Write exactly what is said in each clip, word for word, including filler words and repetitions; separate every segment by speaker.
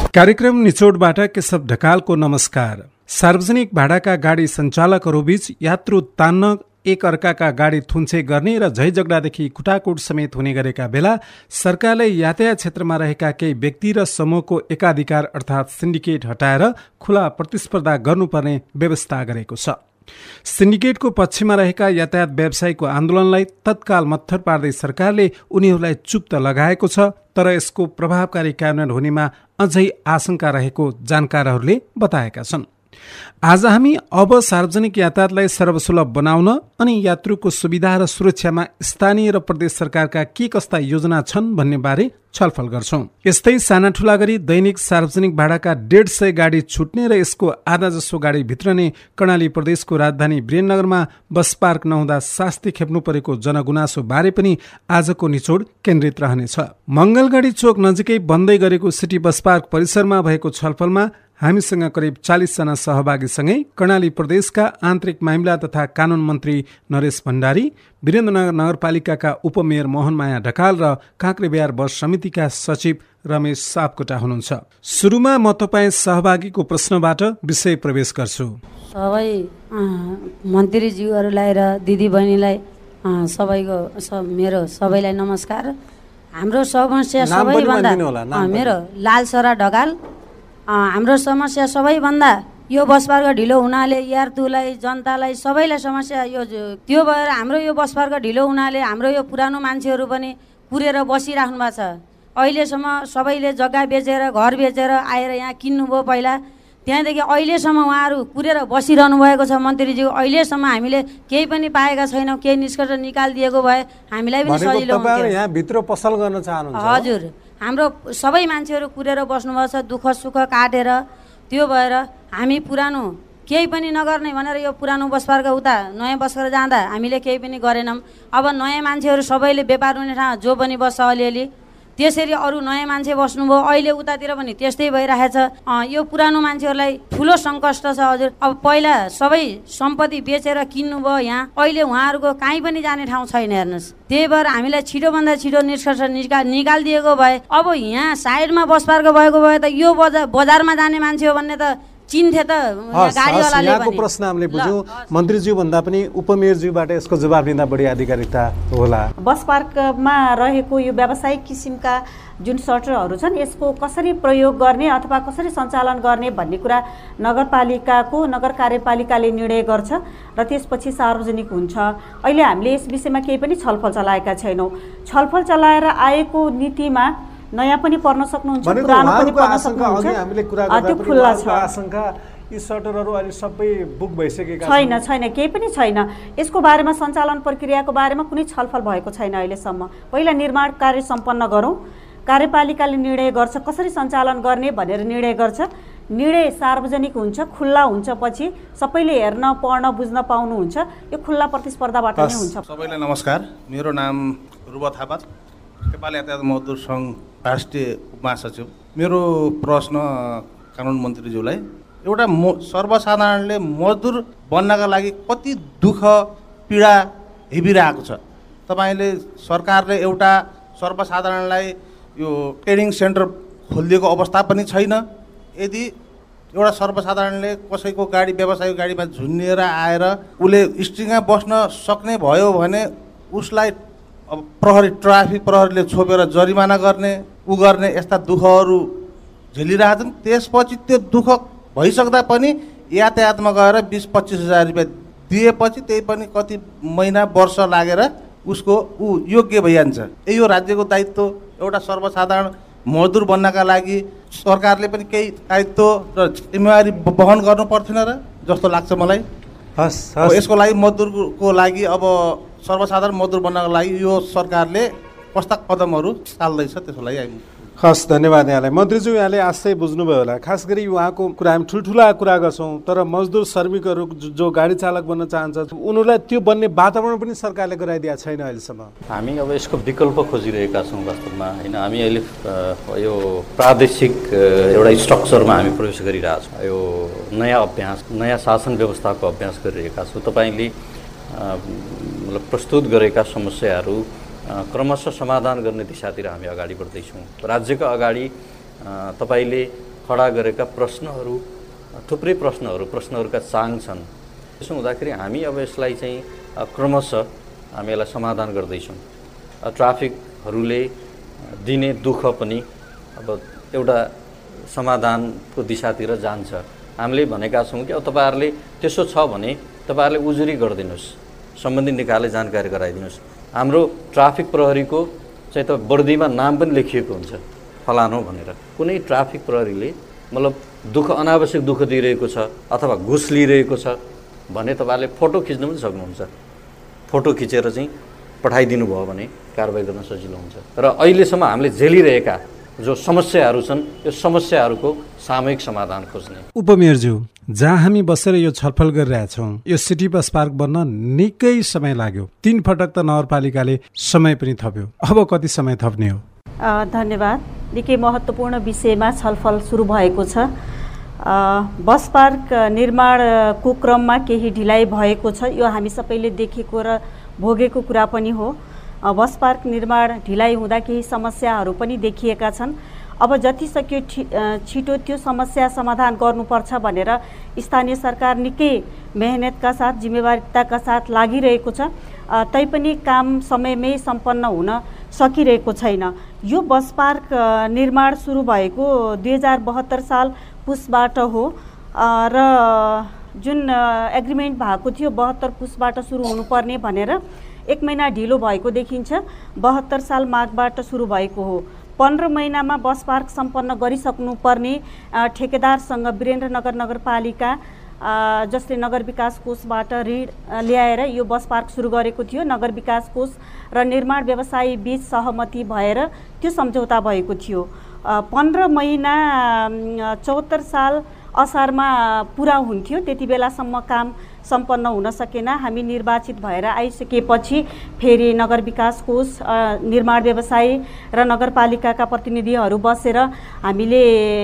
Speaker 1: कार्यक्रम निचोडबाट केशव ढकालको नमस्कार। सार्वजनिक भाडाका गाडी सञ्चालकहरूबीच यात्रु तान्न एक अर्काका गाडी थुन्छे गर्ने र झैझगडादेखि कुटाकुट समेत हुने गरेका बेला सरकारले यातायात क्षेत्रमा रहेका केही व्यक्ति र समूहको एकाधिकार अर्थात् सिन्डिकेट हटाएर खुला प्रतिस्पर्धा गर्नुपर्ने व्यवस्था गरेको छ। सिन्डिकेटको पक्षमा रहेका यातायात व्यवसायीको आन्दोलनलाई तत्काल मत्थर पार्दै सरकारले उनीहरूलाई चुप त लगाएको छ, तर यसको प्रभावकारी कार्यान्वयन हुनेमा अझै आशंका रहेको जानकारहरूले बताएका छन्। आज हामी अब सार्वजनिक यातायातलाई सर्वसुलभ बनाउन अनि यात्रुको सुविधा र सुरक्षामा स्थानीय र प्रदेश सरकारका के कस्ता योजना छन् भन्ने बारे छलफल गर्छौं। यस्तै साना ठूला गरी दैनिक सार्वजनिक भाडाका डेढ सय गाडी छुट्ने र यसको आधा जसो गाडी भित्रने कर्णाली प्रदेशको राजधानी वीरेन्द्रनगरमा बस पार्क नहुँदा शास्ति खेप्नु परेको जनगुनासो बारे पनि आजको निचोड केन्द्रित रहनेछ। मंगलगढी चोक नजिकै बन्दै गरेको सिटी बस पार्क परिसरमा भएको छलफलमा हामीसँग करिब चालीस जना सहभागीसँगै कर्णाली प्रदेशका आन्तरिक मामिला तथा कानून मन्त्री नरेश भण्डारी, वीरेन्द्रनगर नगरपालिकाका उपमेयर मोहनमाया ढकाल र काँक्रेबिहार बस समितिका सचिव रमेश सापकोटा हुनुहुन्छ। सुरुमा म तपाईँ सहभागीको प्रश्नबाट विषय प्रवेश गर्छु।
Speaker 2: सबै मन्त्रीज्यूहरूलाई र दिदीबहिनीलाई सबैको सब मेरो सबैलाई नमस्कार। हाम्रो समस्या सबैभन्दा मेरो लालसरा ढकाल। हाम्रो समस्या सबैभन्दा यो बस पार्क ढिलो हुनाले यात्रुलाई जनतालाई सबैलाई समस्या यो त्यो भएर हाम्रो यो बस पार्क ढिलो हुनाले हाम्रो यो पुरानो मान्छेहरू पनि कुरेर बसिराख्नु भएको छ। अहिलेसम्म सबैले जग्गा बेचेर घर बेचेर आएर यहाँ किन्नुभयो पहिला, त्यहाँदेखि अहिलेसम्म उहाँहरू कुरेर बसिरहनु भएको छ। मन्त्रीज्यू अहिलेसम्म हामीले केही पनि पाएका छैनौँ, केही निष्कर्ष निकालिदिएको भए हामीलाई पनि सजिलो हुन्थ्यो।
Speaker 1: यहाँ भित्र पसल गर्न चाहनुहुन्छ?
Speaker 2: हजुर, हाम्रो सबै मान्छेहरू कुरेर बस्नुभएको छ दुःख सुख काटेर। त्यो भएर हामी पुरानो केही पनि नगर्ने भनेर यो पुरानो बस पार्क उता नयाँ बस पार्क जाँदा हामीले केही पनि गरेनौँ। अब नयाँ मान्छेहरू सबैले व्यापार हुने ठाउँ जो पनि बस्छ अलिअलि, त्यसरी अरू नयाँ मान्छे बस्नुभयो। अहिले उतातिर पनि त्यस्तै भइरहेछ। यो पुरानो मान्छेहरूलाई ठुलो सङ्कष्ट छ हजुर। अब पहिला सबै सम्पत्ति बेचेर किन्नुभयो यहाँ, अहिले उहाँहरूको कहीँ पनि जाने ठाउँ छैन हेर्नुहोस्। त्यही भएर हामीलाई छिटोभन्दा छिटो निष्कर्ष निकाल निकालिदिएको भए अब यहाँ साइडमा बस पार्क भएको भए त यो बजार बजारमा जाने मान्छे हो भन्ने त चिन्थे त गाडीवालाले पनि।
Speaker 1: यहाँको प्रश्न हामीले बुझ्यौँ। मन्त्रीज्यू भन्दा पनि उपमेयरज्यूबाट यसको जवाब दिँदा बढी आधिकारिकता होला।
Speaker 3: बस पार्कमा रहेको यो व्यावसायिक किसिमका जुन सटरहरू छन् यसको कसरी प्रयोग गर्ने अथवा कसरी सञ्चालन गर्ने भन्ने कुरा नगरपालिकाको नगर कार्यपालिकाले निर्णय गर्छ र त्यसपछि सार्वजनिक हुन्छ। अहिले हामीले यस विषयमा केही पनि छलफल चलाएका छैनौँ। छलफल चलाएर आएको नीतिमा नयाँ पनि पर्न सक्नुहुन्छ, पुरानो पनि पर्न सक्नुहुन्छ। त्यो खुल्ला छ।
Speaker 1: यी सटरहरू अहिले सबै बुक भइसकेका
Speaker 3: छैन छैन केही पनि छैन। यसको बारेमा सञ्चालन प्रक्रियाको बारेमा कुनै छलफल भएको छैन अहिलेसम्म। पहिला निर्माण कार्य सम्पन्न गरौँ, कार्यपालिकाले निर्णय गर्छ कसरी सञ्चालन गर्ने भनेर निर्णय गर्छ। निर्णय सार्वजनिक हुन्छ, खुल्ला हुन्छ, पछि सबैले हेर्न पढ्न बुझ्न पाउनुहुन्छ। यो खुल्ला प्रतिस्पर्धाबाट नै हुन्छ।
Speaker 4: सबैलाई नमस्कार। मेरो नाम रुब थापा, नेपाल यातायात मजदुर सङ्घ राष्ट्रिय महासचिव। मेरो प्रश्न कानुन मन्त्रीज्यूलाई, एउटा म सर्वसाधारणले मजदुर बन्नका लागि कति दुःख पीडा हेबिरहेको छ। तपाईँले सरकारले एउटा सर्वसाधारणलाई यो ट्रेनिङ सेन्टर खोलिदिएको अवस्था पनि छैन। यदि एउटा सर्वसाधारणले कसैको गाडी व्यवसायिक गाडीमा झुन्निएर आएर उसले स्ट्रिङमा बस्न सक्ने भयो भने उसलाई अब प्रहरी ट्राफिक प्रहरीले छोपेर जरिमाना गर्ने उ गर्ने यस्ता दुःखहरू झेलिरहेछन्। त्यसपछि त्यो दुःख भइसक्दा पनि यातायातमा गएर बिस पच्चिस हजार रुपियाँ दिएपछि त्यही पनि कति महिना वर्ष लागेर उसको ऊ योग्य भइहाल्छ। यो राज्यको दायित्व एउटा सर्वसाधारण मजदुर बन्नका लागि सरकारले पनि केही दायित्व र जिम्मेवारी वहन गर्नु पर्थेन र जस्तो लाग्छ मलाई।
Speaker 1: हस्
Speaker 4: यसको लागि मजदुरको लागि अब सर्वसाधारण मजदुर बन्नको लागि यो सरकारले कस्ता कदमहरू चाल्दैछ त्यसको लागि हामी
Speaker 1: हस् धन्यवाद यहाँलाई। मन्त्रीज्यू यहाँले आशय बुझ्नुभयो होला। खास गरी उहाँको कुरा हामी ठुल्ठुला कुरा गर्छौँ, तर मजदुर श्रमिकहरू जो गाडी चालक बन्न चाहन्छ उनीहरूलाई त्यो बन्ने वातावरण पनि सरकारले गराइदिएको छैन अहिलेसम्म।
Speaker 5: हामी अब यसको विकल्प खोजिरहेका छौँ वास्तवमा होइन। हामी अहिले यो प्रादेशिक एउटा स्ट्रक्चरमा हामी प्रवेश गरिरहेछौँ। यो नयाँ अभ्यास नयाँ शासन व्यवस्थाको अभ्यास गरिरहेका छौँ। तपाईँले मतलब प्रस्तुत गरेका समस्याहरू क्रमशः समाधान गर्ने दिशातिर हामी अगाडि बढ्दैछौँ। राज्यका अगाडि तपाईँले खडा गरेका प्रश्नहरू थुप्रै प्रश्नहरू प्रश्नहरूका चाङ छन्। त्यसो हुँदाखेरि हामी अब यसलाई चाहिँ क्रमशः हामी यसलाई समाधान गर्दैछौँ। ट्राफिकहरूले दिने दुःख पनि अब एउटा समाधानको दिशातिर जान्छ। हामीले भनेका छौँ कि अब तपाईँहरूले त्यसो छ भने तपाईँहरूले उजुरी गरिदिनुहोस्, सम्बन्धित निकायले जानकारी गराइदिनुहोस्। हाम्रो ट्राफिक प्रहरीको चाहिँ त वर्दीमा नाम पनि लेखिएको हुन्छ फलानो भनेर। कुनै ट्राफिक प्रहरीले मतलब दुःख अनावश्यक दुःख दिइरहेको छ अथवा घुस लिइरहेको छ भने तपाईँहरूले फोटो खिच्न पनि सक्नुहुन्छ। फोटो खिचेर चाहिँ पठाइदिनु भयो भने कारबाही गर्न सजिलो हुन्छ। र अहिलेसम्म हामीले झेलिरहेका जो समस्याहरू छन् यो समस्याहरूको सामूहिक समाधान खोज्ने।
Speaker 1: उपमेयरज्यू, जहाँ हामी बसेर यो छलफल गरिरहेछौँ यो सिटी बस पार्क बन्न निकै समय लाग्यो। तीन पटक त नगरपालिकाले समय पनि थप्यो, अब कति समय थप्ने हो?
Speaker 3: धन्यवाद। निकै महत्त्वपूर्ण विषयमा छलफल सुरु भएको छ। बस पार्क निर्माणको क्रममा केही ढिलाइ भएको छ, यो हामी सबैले देखेको र भोगेको कुरा पनि हो। बस पार्क निर्माण ढिलाइ हुँदा केही समस्याहरू पनि देखिएका छन्। अब जति सक्यो छिटो त्यो समस्या समाधान गर्नुपर्छ भनेर स्थानीय सरकार निकै मेहनतका साथ जिम्मेवारीताका साथ लागिरहेको छ। तैपनि काम समयमै सम्पन्न हुन सकिरहेको छैन। यो बस पार्क निर्माण सुरु भएको दुई हजार बहत्तर साल पुसबाट हो र जुन एग्रिमेन्ट भएको थियो बहत्तर पुसबाट सुरु हुनुपर्ने भनेर एक महिना ढिलो भएको देखिन्छ। बहत्तर साल माघबाट सुरु भएको हो। पन्ध्र महिनामा बस पार्क सम्पन्न गरिसक्नुपर्ने ठेकेदारसँग वीरेन्द्रनगर नगरपालिका जसले नगर विकास कोषबाट ऋण ल्याएर यो बस पार्क सुरु गरेको थियो। नगर विकास कोष र निर्माण व्यवसायी बीच सहमति भएर त्यो सम्झौता भएको थियो। पन्ध्र महिना चौहत्तर साल असारमा पुरा हुन्थ्यो, त्यति बेलासम्म काम सम्पन्न हुन सकेन। हामी निर्वाचित भएर आइसकेपछि फेरि नगर विकास कोष निर्माण व्यवसायी र नगरपालिकाका प्रतिनिधिहरू बसेर हामीले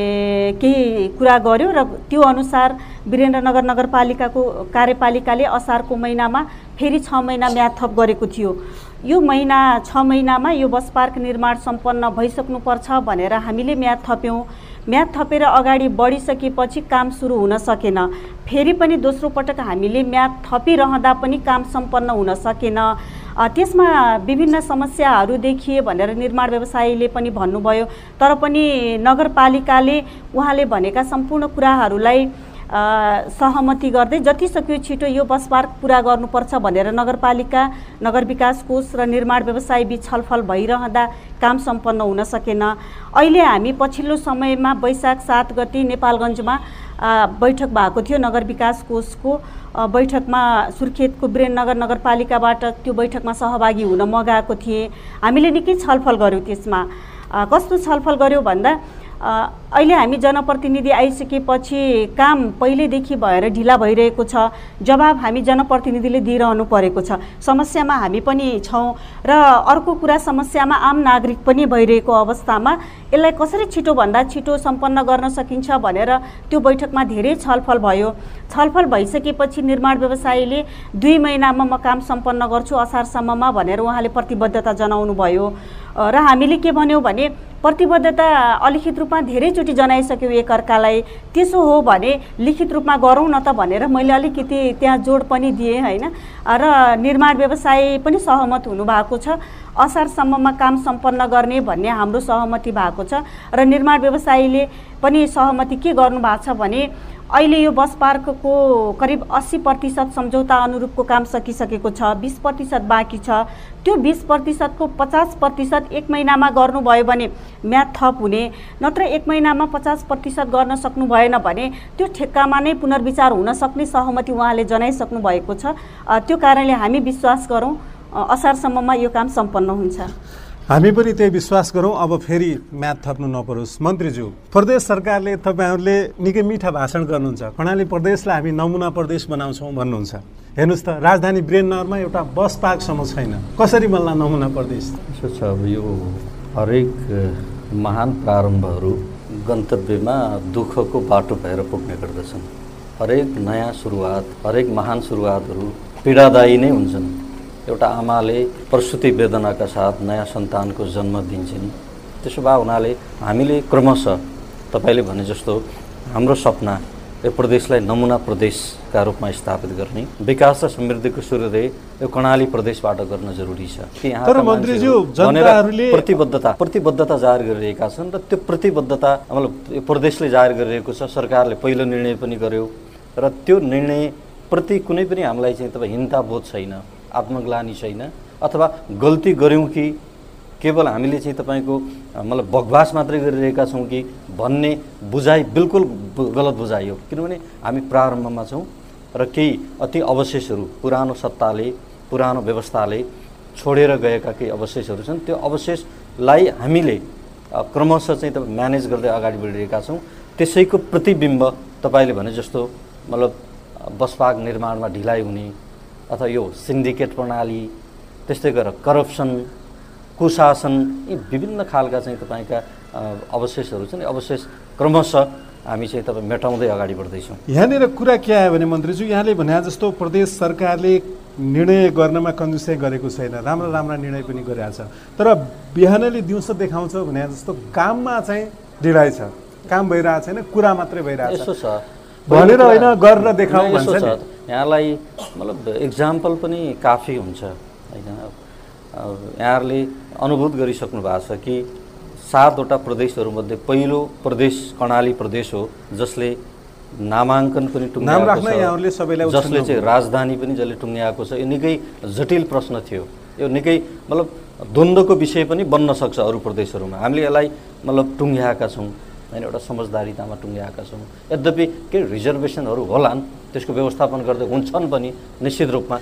Speaker 3: केही कुरा गर्यो र त्यो अनुसार वीरेन्द्रनगर नगरपालिकाको कार्यपालिकाले असारको महिनामा फेरि छ महिना म्याद थप गरेको थियो। यो महिना छ महिनामा यो बस पार्क निर्माण सम्पन्न भइसक्नुपर्छ भनेर हामीले म्याद थप्यौँ। म्याद थपेर अगाडि बढिसकेपछि काम सुरु हुन सकेन। फेरि पनि दोस्रो पटक हामीले म्याद थपिरहँदा पनि काम सम्पन्न हुन सकेन। त्यसमा विभिन्न समस्याहरू देखिए भनेर निर्माण व्यवसायीले पनि भन्नुभयो। तर पनि नगरपालिकाले उहाँले भनेका सम्पूर्ण कुराहरूलाई सहमति गर्दै जति सक्यो छिटो यो बस पार्क पुरा गर्नुपर्छ भनेर नगरपालिका नगर विकास कोष र निर्माण व्यवसायी बीच छलफल भइरहँदा काम सम्पन्न हुन सकेन। अहिले हामी पछिल्लो समयमा वैशाख सात गति नेपालगञ्जमा बैठक भएको थियो। नगर विकास कोषको बैठकमा सुर्खेतको वीरेन्द्रनगर नगरपालिकाबाट त्यो बैठकमा सहभागी हुन म गएको थिएँ। हामीले निकै छलफल गऱ्यौँ। त्यसमा कस्तो छलफल गऱ्यौँ भन्दा अहिले हामी जनप्रतिनिधि आइसकेपछि काम पहिलेदेखि भएर ढिला भइरहेको छ। जवाब हामी जनप्रतिनिधिले दिइरहनु परेको छ। समस्यामा हामी पनि छौँ र अर्को कुरा समस्यामा आम नागरिक पनि भइरहेको अवस्थामा यसलाई कसरी छिटोभन्दा छिटो सम्पन्न गर्न सकिन्छ भनेर त्यो बैठकमा धेरै छलफल भयो। छलफल भइसकेपछि निर्माण व्यवसायीले दुई महिनामा म काम सम्पन्न गर्छु असारसम्ममा भनेर उहाँले प्रतिबद्धता जनाउनु भयो। र हामीले के भन्यौँ भने प्रतिबद्धता अलिखित रूपमा धेरैचोटि जनाइसक्यौँ एकअर्कालाई। त्यसो हो भने लिखित रूपमा गरौँ न त भनेर मैले अलिकति त्यहाँ जोड पनि दिएँ होइन। र निर्माण व्यवसायी पनि सहमत हुनुभएको छ। असारसम्ममा काम सम्पन्न गर्ने भन्ने हाम्रो सहमति भएको छ। र निर्माण व्यवसायीले पनि सहमति के गर्नु भएको छ भने अहिले यो बस पार्कको करिब अस्सी प्रतिशत सम्झौता अनुरूपको काम सकिसकेको छ। बिस प्रतिशत बाँकी छ। त्यो बिस प्रतिशतको पचास प्रतिशत एक महिनामा गर्नुभयो भने म्याद थप हुने, नत्र एक महिनामा पचास प्रतिशत गर्न सक्नु भएन भने त्यो ठेक्कामा नै पुनर्विचार हुन सक्ने सहमति उहाँले जनाइसक्नु भएको छ। त्यो कारणले हामी विश्वास गरौँ असारसम्ममा यो काम सम्पन्न हुन्छ।
Speaker 1: हामी पनि त्यही विश्वास गरौँ। अब फेरि म्याद थप्नु नपरोस्। मन्त्रीज्यू, प्रदेश सरकारले तपाईँहरूले निकै मिठा भाषण गर्नुहुन्छ। कर्णाली प्रदेशलाई हामी नमुना प्रदेश बनाउँछौँ भन्नुहुन्छ। हेर्नुहोस् त राजधानी वीरेन्द्रनगरमा एउटा बस पार्कसम्म छैन, कसरी बन्ला नमुना प्रदेश?
Speaker 5: यसो छ, अब यो हरेक महान प्रारम्भहरू गन्तव्यमा दुःखको बाटो भएर पुग्ने गर्दछन्। हरेक नयाँ सुरुवात हरेक महान सुरुवातहरू पीडादायी नै हुन्छन्। एउटा आमाले प्रसुति वेदनाका साथ नयाँ सन्तानको जन्म दिन्छन्। त्यसो भए हुनाले हामीले क्रमशः तपाईँले भने जस्तो हाम्रो सपना यो प्रदेशलाई नमुना प्रदेशका रूपमा स्थापित गर्ने, विकास र समृद्धिको सूर्योदय यो कर्णाली प्रदेशबाट गर्न जरुरी छ। कि यहाँ
Speaker 1: तर मन्त्रीज्यू जनताहरूले
Speaker 5: प्रतिबद्धता प्रतिबद्धता जाहेर गरिरहेका छन् र त्यो प्रतिबद्धता मतलब यो प्रदेशले जाहेर गरिरहेको छ। सरकारले पहिलो निर्णय पनि गर्यो र त्यो निर्णय प्रति कुनै पनि हामीलाई चाहिँ तपाईँ हिंताबोध छैन, आत्मग्लानी छैन, अथवा गल्ती गऱ्यौँ कि केवल हामीले चाहिँ तपाईँको मतलब बकवास मात्रै गरिरहेका छौँ कि भन्ने बुझाइ बिल्कुल गलत बुझाइ हो। किनभने हामी प्रारम्भमा छौँ र केही अति अवशेषहरू पुरानो सत्ताले पुरानो व्यवस्थाले छोडेर गएका केही अवशेषहरू छन्। त्यो अवशेषलाई हामीले क्रमशः चाहिँ तपाईँ म्यानेज गर्दै अगाडि बढिरहेका छौँ। त्यसैको प्रतिबिम्ब तपाईँले भने जस्तो मतलब बस पार्क निर्माणमा ढिलाइ हुने अथवा यो सिन्डिकेट प्रणाली, त्यस्तै गरेर करप्सन, कुशासन, यी विभिन्न खालका चाहिँ तपाईँका अवशेषहरू छन्। अवशेष क्रमशः हामी चाहिँ तपाईँ मेटाउँदै अगाडि बढ्दैछौँ।
Speaker 1: यहाँनिर कुरा के आयो भने मन्त्रीज्यू, यहाँले भने जस्तो प्रदेश सरकारले निर्णय गर्नमा कन्जुसाइ गरेको छैन, राम्रा राम्रा निर्णय पनि गरेको छ, तर बिहानले दिउँसो देखाउँछ भने जस्तो काममा चाहिँ ढिलाइ छ, काम भइरहेको छैन, कुरा मात्रै भइरहेको छ।
Speaker 5: यसो छ
Speaker 1: भनेर होइन गरेर देखाउँ भन्छ नि।
Speaker 5: यहाँलाई मतलब इक्जाम्पल पनि काफी हुन्छ होइन। यहाँहरूले अनुभूत गरिसक्नु भएको छ कि सातवटा प्रदेशहरूमध्ये पहिलो प्रदेश कर्णाली प्रदेश हो जसले नामाङ्कन पनि टुङ्ग्याएको छ, जसले चाहिँ राजधानी पनि जसले टुङ्ग्याएको छ। यो निकै जटिल प्रश्न थियो, यो निकै मतलब द्वन्द्वको विषय पनि बन्न सक्छ अरू प्रदेशहरूमा। हामीले यसलाई मतलब टुङ्ग्याएका छौँ होइन, एउटा समझदारीतामा टुङ्ग्याएका छौँ। यद्यपि केही रिजर्भेसनहरू होलान्, त्यसको व्यवस्थापन गर्दै हुन्छन् पनि निश्चित रूपमा।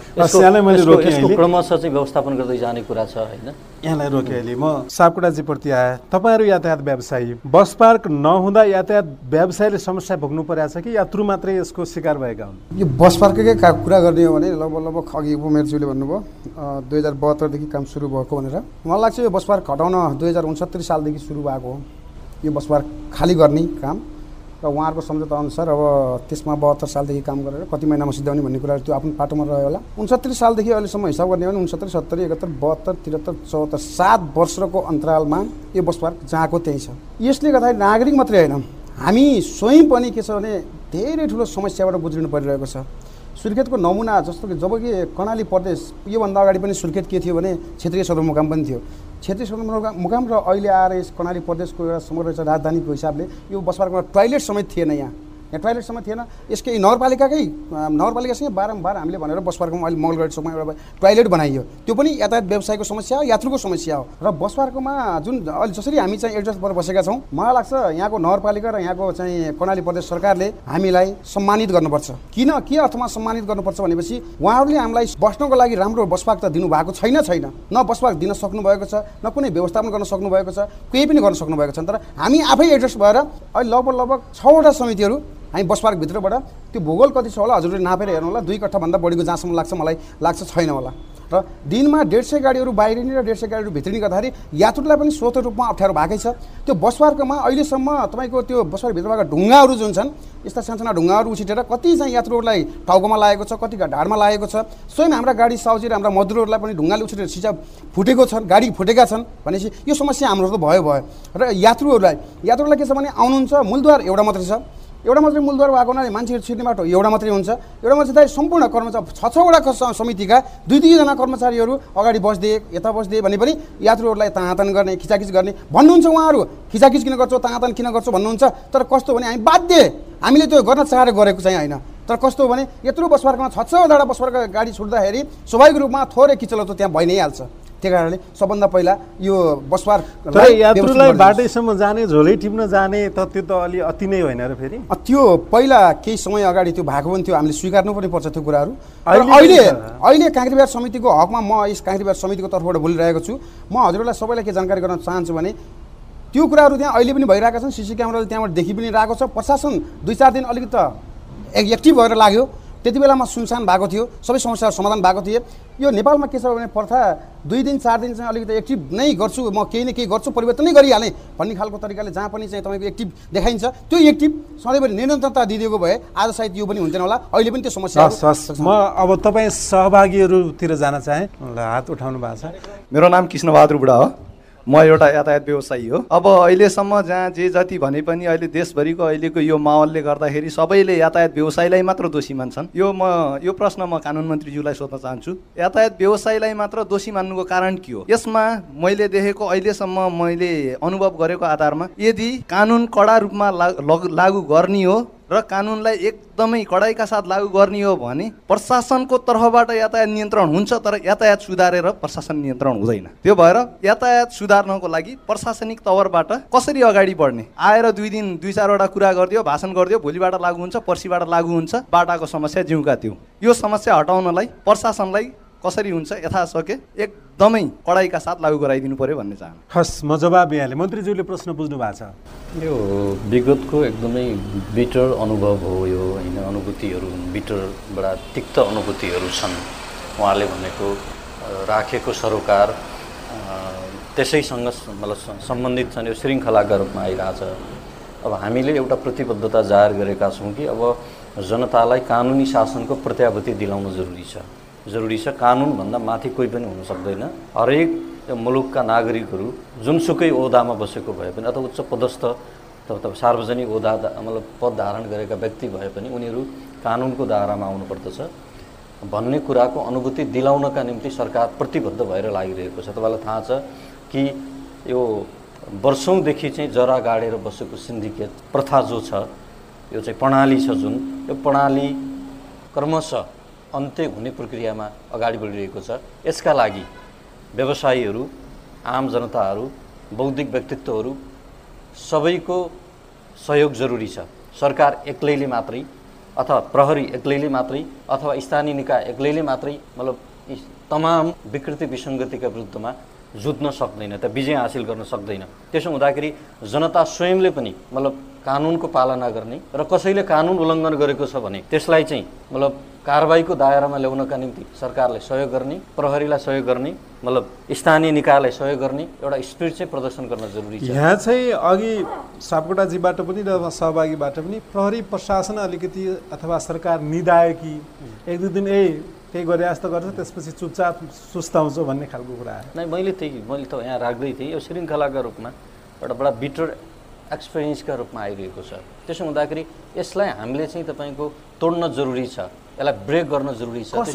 Speaker 5: यसको क्रमशः चाहिँ व्यवस्थापन गर्दै जाने कुरा छ होइन।
Speaker 1: यहाँलाई रोकेँ अहिले म सापकोटाजीप्रति आएँ। तपाईँहरू यातायात व्यवसायी, बस पार्क नहुँदा यातायात व्यवसायले समस्या भोग्नु परेको छ कि यात्रु मात्रै यसको शिकार भएका हुन्?
Speaker 6: यो बस पार्ककै कुरा गर्ने हो भने लगभग लगभग अघि उमेरज्यूले भन्नुभयो दुई हजार बहत्तरदेखि काम सुरु भएको भनेर। मलाई लाग्छ यो बस पार्क हटाउन दुई हजार उनसत्तरी सालदेखि सुरु भएको हो यो बस पार्क खाली गर्ने काम, र उहाँहरूको सम्झौता अनुसार अब त्यसमा बहत्तर सालदेखि काम गरेर कति महिनामा सिद्ध्याउने भन्ने कुराहरू त्यो आफ्नो पाटोमा रह्यो होला। उनसत्तरी सालदेखि अहिलेसम्म हिसाब गर्ने हो भने उनसत्तरी सत्तरी एकहत्तर बहत्तर त्रिहत्तर चौहत्तर सात वर्षको अन्तरालमा यो बस पार्क जहाँको त्यहीँ छ। यसले गर्दाखेरि नागरिक मात्रै होइन, हामी स्वयं पनि के छ भने धेरै ठुलो समस्याबाट गुज्रिनु परिरहेको छ। सुर्खेतको नमुना जस्तो कि जब कि कर्णाली प्रदेश योभन्दा अगाडि पनि सुर्खेत के थियो भने क्षेत्रीय सदरमुकाम पनि थियो। क्षेत्रीय सदरमुकाम र अहिले आएर यस कर्णाली प्रदेशको एउटा समग्र राजधानीको हिसाबले यो बस पार्कमा टोयलेट समेत थिएन। यहाँ यहाँ टोयलेट समेत थिएन। यसकै नगरपालिकाकै नगरपालिकासँग बारम्बार हामीले भनेर बस पार्कमा अहिले मङ्गलगढ चोकमा एउटा टोयलेट बनाइयो। त्यो पनि यातायात व्यवसायको समस्या हो, यात्रुको समस्या हो। र बस पार्कमा जुन अहिले जसरी हामी चाहिँ एडजस्ट भएर बसेका छौँ, मलाई लाग्छ यहाँको नगरपालिका र यहाँको चाहिँ कर्णाली प्रदेश सरकारले हामीलाई सम्मानित गर्नुपर्छ। किन के अर्थमा सम्मानित गर्नुपर्छ भनेपछि उहाँहरूले हामीलाई बस्नको लागि राम्रो बस पार्क त दिनुभएको छैन छैन न बस पार्क दिन सक्नुभएको छ, न कुनै व्यवस्थापन गर्न सक्नुभएको छ, केही पनि गर्न सक्नुभएको छैन। तर हामी आफै एडजस्ट भएर अहिले लगभग लगभग छवटा समितिहरू हामी बस पार्कभित्रबाट त्यो भूगोल कति छ होला हजुरले नापेर हेर्नु होला, दुई कट्ठाभन्दा बढीको जहाँसम्म लाग्छ मलाई लाग्छ छैन होला। र दिनमा डेढ सय गाडीहरू बाहिरिने र डेढ सय गाडीहरू भित्रिने गर्दाखेरि यात्रुलाई पनि स्वतः रूपमा अप्ठ्यारो भएकै छ। त्यो बस पार्कमा अहिलेसम्म तपाईँको त्यो बस पार्कभित्रबाट ढुङ्गाहरू जुन छन्, यस्ता सानसाना ढुङ्गाहरू उछिटेर कति चाहिँ यात्रुहरूलाई टाउकोमा लागेको छ, कति ढाडमा लागेको छ। स्वयं हाम्रा गाडी साउजी र हाम्रा मजदुरहरूलाई पनि ढुङ्गाले उछिटेर सिसा फुटेको छन्, गाडी फुटेका छन् भनेपछि यो समस्या हाम्रो त भयो भयो। र यात्रुहरूलाई यात्रुलाई के छ भने आउनुहुन्छ मूलद्वार एउटा मात्रै छ, एउटा मात्रै मूलद्वार भएको हुनाले मान्छेहरू छिर्ने बाटो एउटा मात्रै हुन्छ। एउटा मात्रै सम्पूर्ण कर्मचारी छ छवटा समितिका दुई दुईजना कर्मचारीहरू अगाडि बस्दिए यता बस्दिए भने पनि यात्रुहरूलाई तानातान गर्ने खिचाखिच गर्ने भन्नुहुन्छ। उहाँहरू खिचाखिच किन गर्छौ तानातान किन गर्छौ भन्नुहुन्छ। तर कस्तो भने हामी बाध्य, हामीले त्यो गर्न चाहेर गरेको चाहिँ होइन। तर कस्तो भने यत्रो बस पार्कमा छ छवटा बस पार्क गाडी छुट्दाखेरि स्वाभाविक रूपमा थोरै किचलो त त्यहाँ भइ नै हाल्छ। त्यही कारणले सबभन्दा पहिला यो बस पार्क
Speaker 1: यात्रुलाई बाटैसम्म जाने झोलै टिप्न जाने त त्यो त अलि अति नै होइन र फेरि
Speaker 6: त्यो पहिला केही समय अगाडि त्यो भएको पनि थियो, हामीले स्वीकार्नु पनि पर्छ त्यो कुराहरू। अहिले अहिले काँक्रेबिहार समितिको हकमा म यस काँक्रेबिहार समितिको तर्फबाट बोलिरहेको छु। म हजुरहरूलाई सबैलाई के जानकारी गर्न चाहन्छु भने त्यो कुराहरू त्यहाँ अहिले पनि भइरहेका छन्, सिसी क्यामेराले त्यहाँबाट देखि पनि रहेको छ। प्रशासन दुई चार दिन अलिकति एक्टिभ भएर लाग्यो, त्यति बेलामा सुनसान भएको थियो, सबै समस्याहरू समाधान भएको थिए। यो नेपालमा के छ भने प्रथा दुई दिन चार दिन चाहिँ अलिकति एक्टिभ नै गर्छु म, केही न केही गर्छु, परिवर्तन नै गरिहालेँ भन्ने खालको तरिकाले जहाँ पनि चाहिँ तपाईँको एक्टिभ देखाइन्छ। त्यो एक्टिभ सधैँभरि निरन्तरता दिइदिएको भए आज सायद यो पनि हुन्थेन होला। अहिले पनि त्यो समस्या।
Speaker 1: म अब तपाईँ सहभागीहरूतिर जान चाहेँ, हात उठाउनु भएको छ।
Speaker 7: मेरो नाम कृष्णबहादुर बुढा हो। म एउटा यातायात व्यवसायी हो। अब अहिलेसम्म जहाँ जे जति भने पनि अहिले देशभरिको अहिलेको यो माहौलले गर्दाखेरि सबैले यातायात व्यवसायीलाई मात्र दोषी मान्छन्। यो म यो प्रश्न म कानुन मन्त्रीज्यूलाई सोध्न चाहन्छु, यातायात व्यवसायीलाई मात्र दोषी मान्नुको कारण के हो? यसमा मैले देखेको अहिलेसम्म मैले अनुभव गरेको आधारमा यदि कानुन कडा रूपमा लागू गर्ने हो र कानुनलाई एकदमै कडाइका साथ लागू गर्ने हो भने प्रशासनको तर्फबाट यातायात नियन्त्रण हुन्छ, तर यातायात सुधारेर प्रशासन नियन्त्रण हुँदैन। त्यो भएर यातायात सुधार्नको लागि प्रशासनिक तवरबाट कसरी अगाडि बढ्ने? आएर दुई दिन दुई चारवटा कुरा गरिदियो, भाषण गरिदियो, भोलिबाट लागू हुन्छ, पर्सिबाट लागू हुन्छ, बाटाको समस्या जिउका त्यो। यो समस्या हटाउनलाई प्रशासनलाई कसरी हुन्छ यथाशक्य एकदमै कडाइका साथ लागू गराइदिनु पर्यो भन्ने चाहन्छु।
Speaker 1: हस्, म जवाब यहाँले मन्त्रीज्यूले प्रश्न बुझ्नु भएको छ।
Speaker 5: यो विगतको एकदमै बिटर अनुभव हो यो होइन, अनुभूतिहरू बिटर बडा तिक्त अनुभूतिहरू छन्। उहाँले भनेको राखेको सरोकार त्यसैसँग मतलब सम्बन्धित छन्, यो श्रृङ्खलाका रूपमा आइरहेछ। अब हामीले एउटा प्रतिबद्धता जाहेर गरेका छौँ कि अब जनतालाई कानुनी शासनको प्रत्याभूति दिलाउन जरुरी छ जरुरी छ कानुनभन्दा माथि कोही पनि हुन सक्दैन। हरेक मुलुकका नागरिकहरू जुनसुकै ओहदामा बसेको भए पनि अथवा उच्च पदस्थ अथवा सार्वजनिक ओहदा मतलब पद धारण गरेका व्यक्ति भए पनि उनीहरू कानुनको दायरामा आउनुपर्दछ भन्ने कुराको अनुभूति दिलाउनका निम्ति सरकार प्रतिबद्ध भएर लागिरहेको छ। तपाईँलाई थाहा छ कि यो वर्षौँदेखि चाहिँ जरा गाडेर बसेको सिन्डिकेट प्रथा जो छ, यो चाहिँ प्रणाली छ जुन, यो प्रणाली क्रमशः अन्त्य हुने प्रक्रियामा अगाडि बढिरहेको छ। यसका लागि व्यवसायीहरू, आम जनताहरू, बौद्धिक व्यक्तित्वहरू सबैको सहयोग जरुरी छ। सरकार एक्लैले मात्रै अथवा प्रहरी एक्लैले मात्रै अथवा स्थानीय निकाय एक्लैले मात्रै मतलब तमाम विकृति विसङ्गतिका विरुद्धमा जुझ्न सक्दैन, त विजय हासिल गर्न सक्दैन। त्यसो हुँदाखेरि जनता स्वयंले पनि मतलब कानुनको पालना गर्ने र कसैले कानुन उल्लङ्घन गरेको छ भने त्यसलाई चाहिँ मतलब कारबाहीको दायरामा ल्याउनका निम्ति सरकारले सहयोग गर्ने, प्रहरीलाई सहयोग गर्ने, मतलब स्थानीय निकायलाई सहयोग गर्ने एउटा स्पिरिट चाहिँ प्रदर्शन गर्न जरुरी छ।
Speaker 1: यहाँ चाहिँ अघि सापकोटाजीबाट पनि र सहभागीबाट पनि प्रहरी प्रशासन अलिकति अथवा सरकार निदायकी एक दुई दिन ए केही गरे जस्तो गर्छ त्यसपछि चुपचाप सुस्ताउँछ भन्ने खालको कुरा आयो।
Speaker 5: नै मैले त्यही मैले त यहाँ राख्दै थिएँ, यो श्रृङ्खलाका रूपमा एउटा बडा बिटर एक्सपिरियन्सका रूपमा आइरहेको छ। त्यसो हुँदाखेरि यसलाई हामीले चाहिँ तपाईँको तोड्न जरुरी छ, यसलाई ब्रेक गर्न जरुरी छ।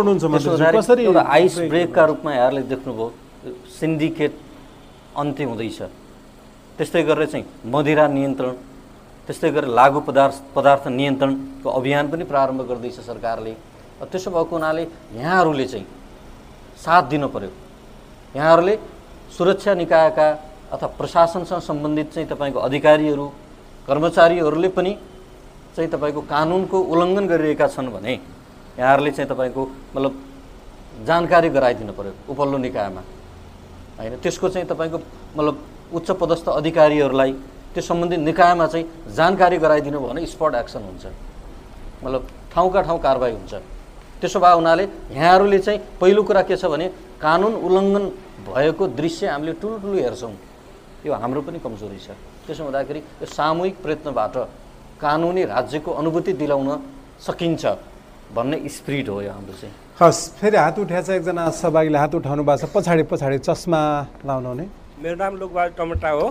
Speaker 5: एउटा आइस ब्रेकका रूपमा यहाँहरूले देख्नुभयो सिन्डिकेट अन्त्य हुँदैछ, त्यस्तै गरेर चाहिँ मदिरा नियन्त्रण, त्यस्तै गरेर लागु पदार्थ पदार्थ नियन्त्रणको अभियान पनि प्रारम्भ गर्दैछ सरकारले। त्यसो भएको हुनाले यहाँहरूले चाहिँ साथ दिनु पर्यो। यहाँहरूले सुरक्षा निकायका अथवा प्रशासनसँग सम्बन्धित चाहिँ तपाईँको अधिकारीहरू कर्मचारीहरूले पनि चाहिँ तपाईँको कानुनको उल्लङ्घन गरिरहेका छन् भने यहाँहरूले चाहिँ तपाईँको मतलब जानकारी गराइदिनु पर्यो उपल्लो निकायमा होइन। त्यसको चाहिँ तपाईँको मतलब उच्च पदस्थ अधिकारीहरूलाई त्यो सम्बन्धित निकायमा चाहिँ जानकारी गराइदिनु भयो भने स्पट एक्सन हुन्छ, मतलब ठाउँका ठाउँ कारबाही हुन्छ। त्यसो भए हुनाले यहाँहरूले चाहिँ पहिलो कुरा के छ भने कानुन उल्लङ्घन भएको दृश्य हामीले ठुल्ठुलो हेर्छौँ, यो हाम्रो पनि कमजोरी छ। त्यसो हुँदाखेरि यो सामूहिक प्रयत्नबाट कानुनी राज्यको अनुभूति दिलाउन सकिन्छ भन्ने स्पिरिट हो यो हाम्रो चाहिँ।
Speaker 1: हस्, फेरि हात उठाएछ एकजना सहभागीले हात उठाउनु भएको छ, पछाडि पछाडि चस्मा लाउनु हुने।
Speaker 8: मेरो नाम लोकबहादुर टमटा हो,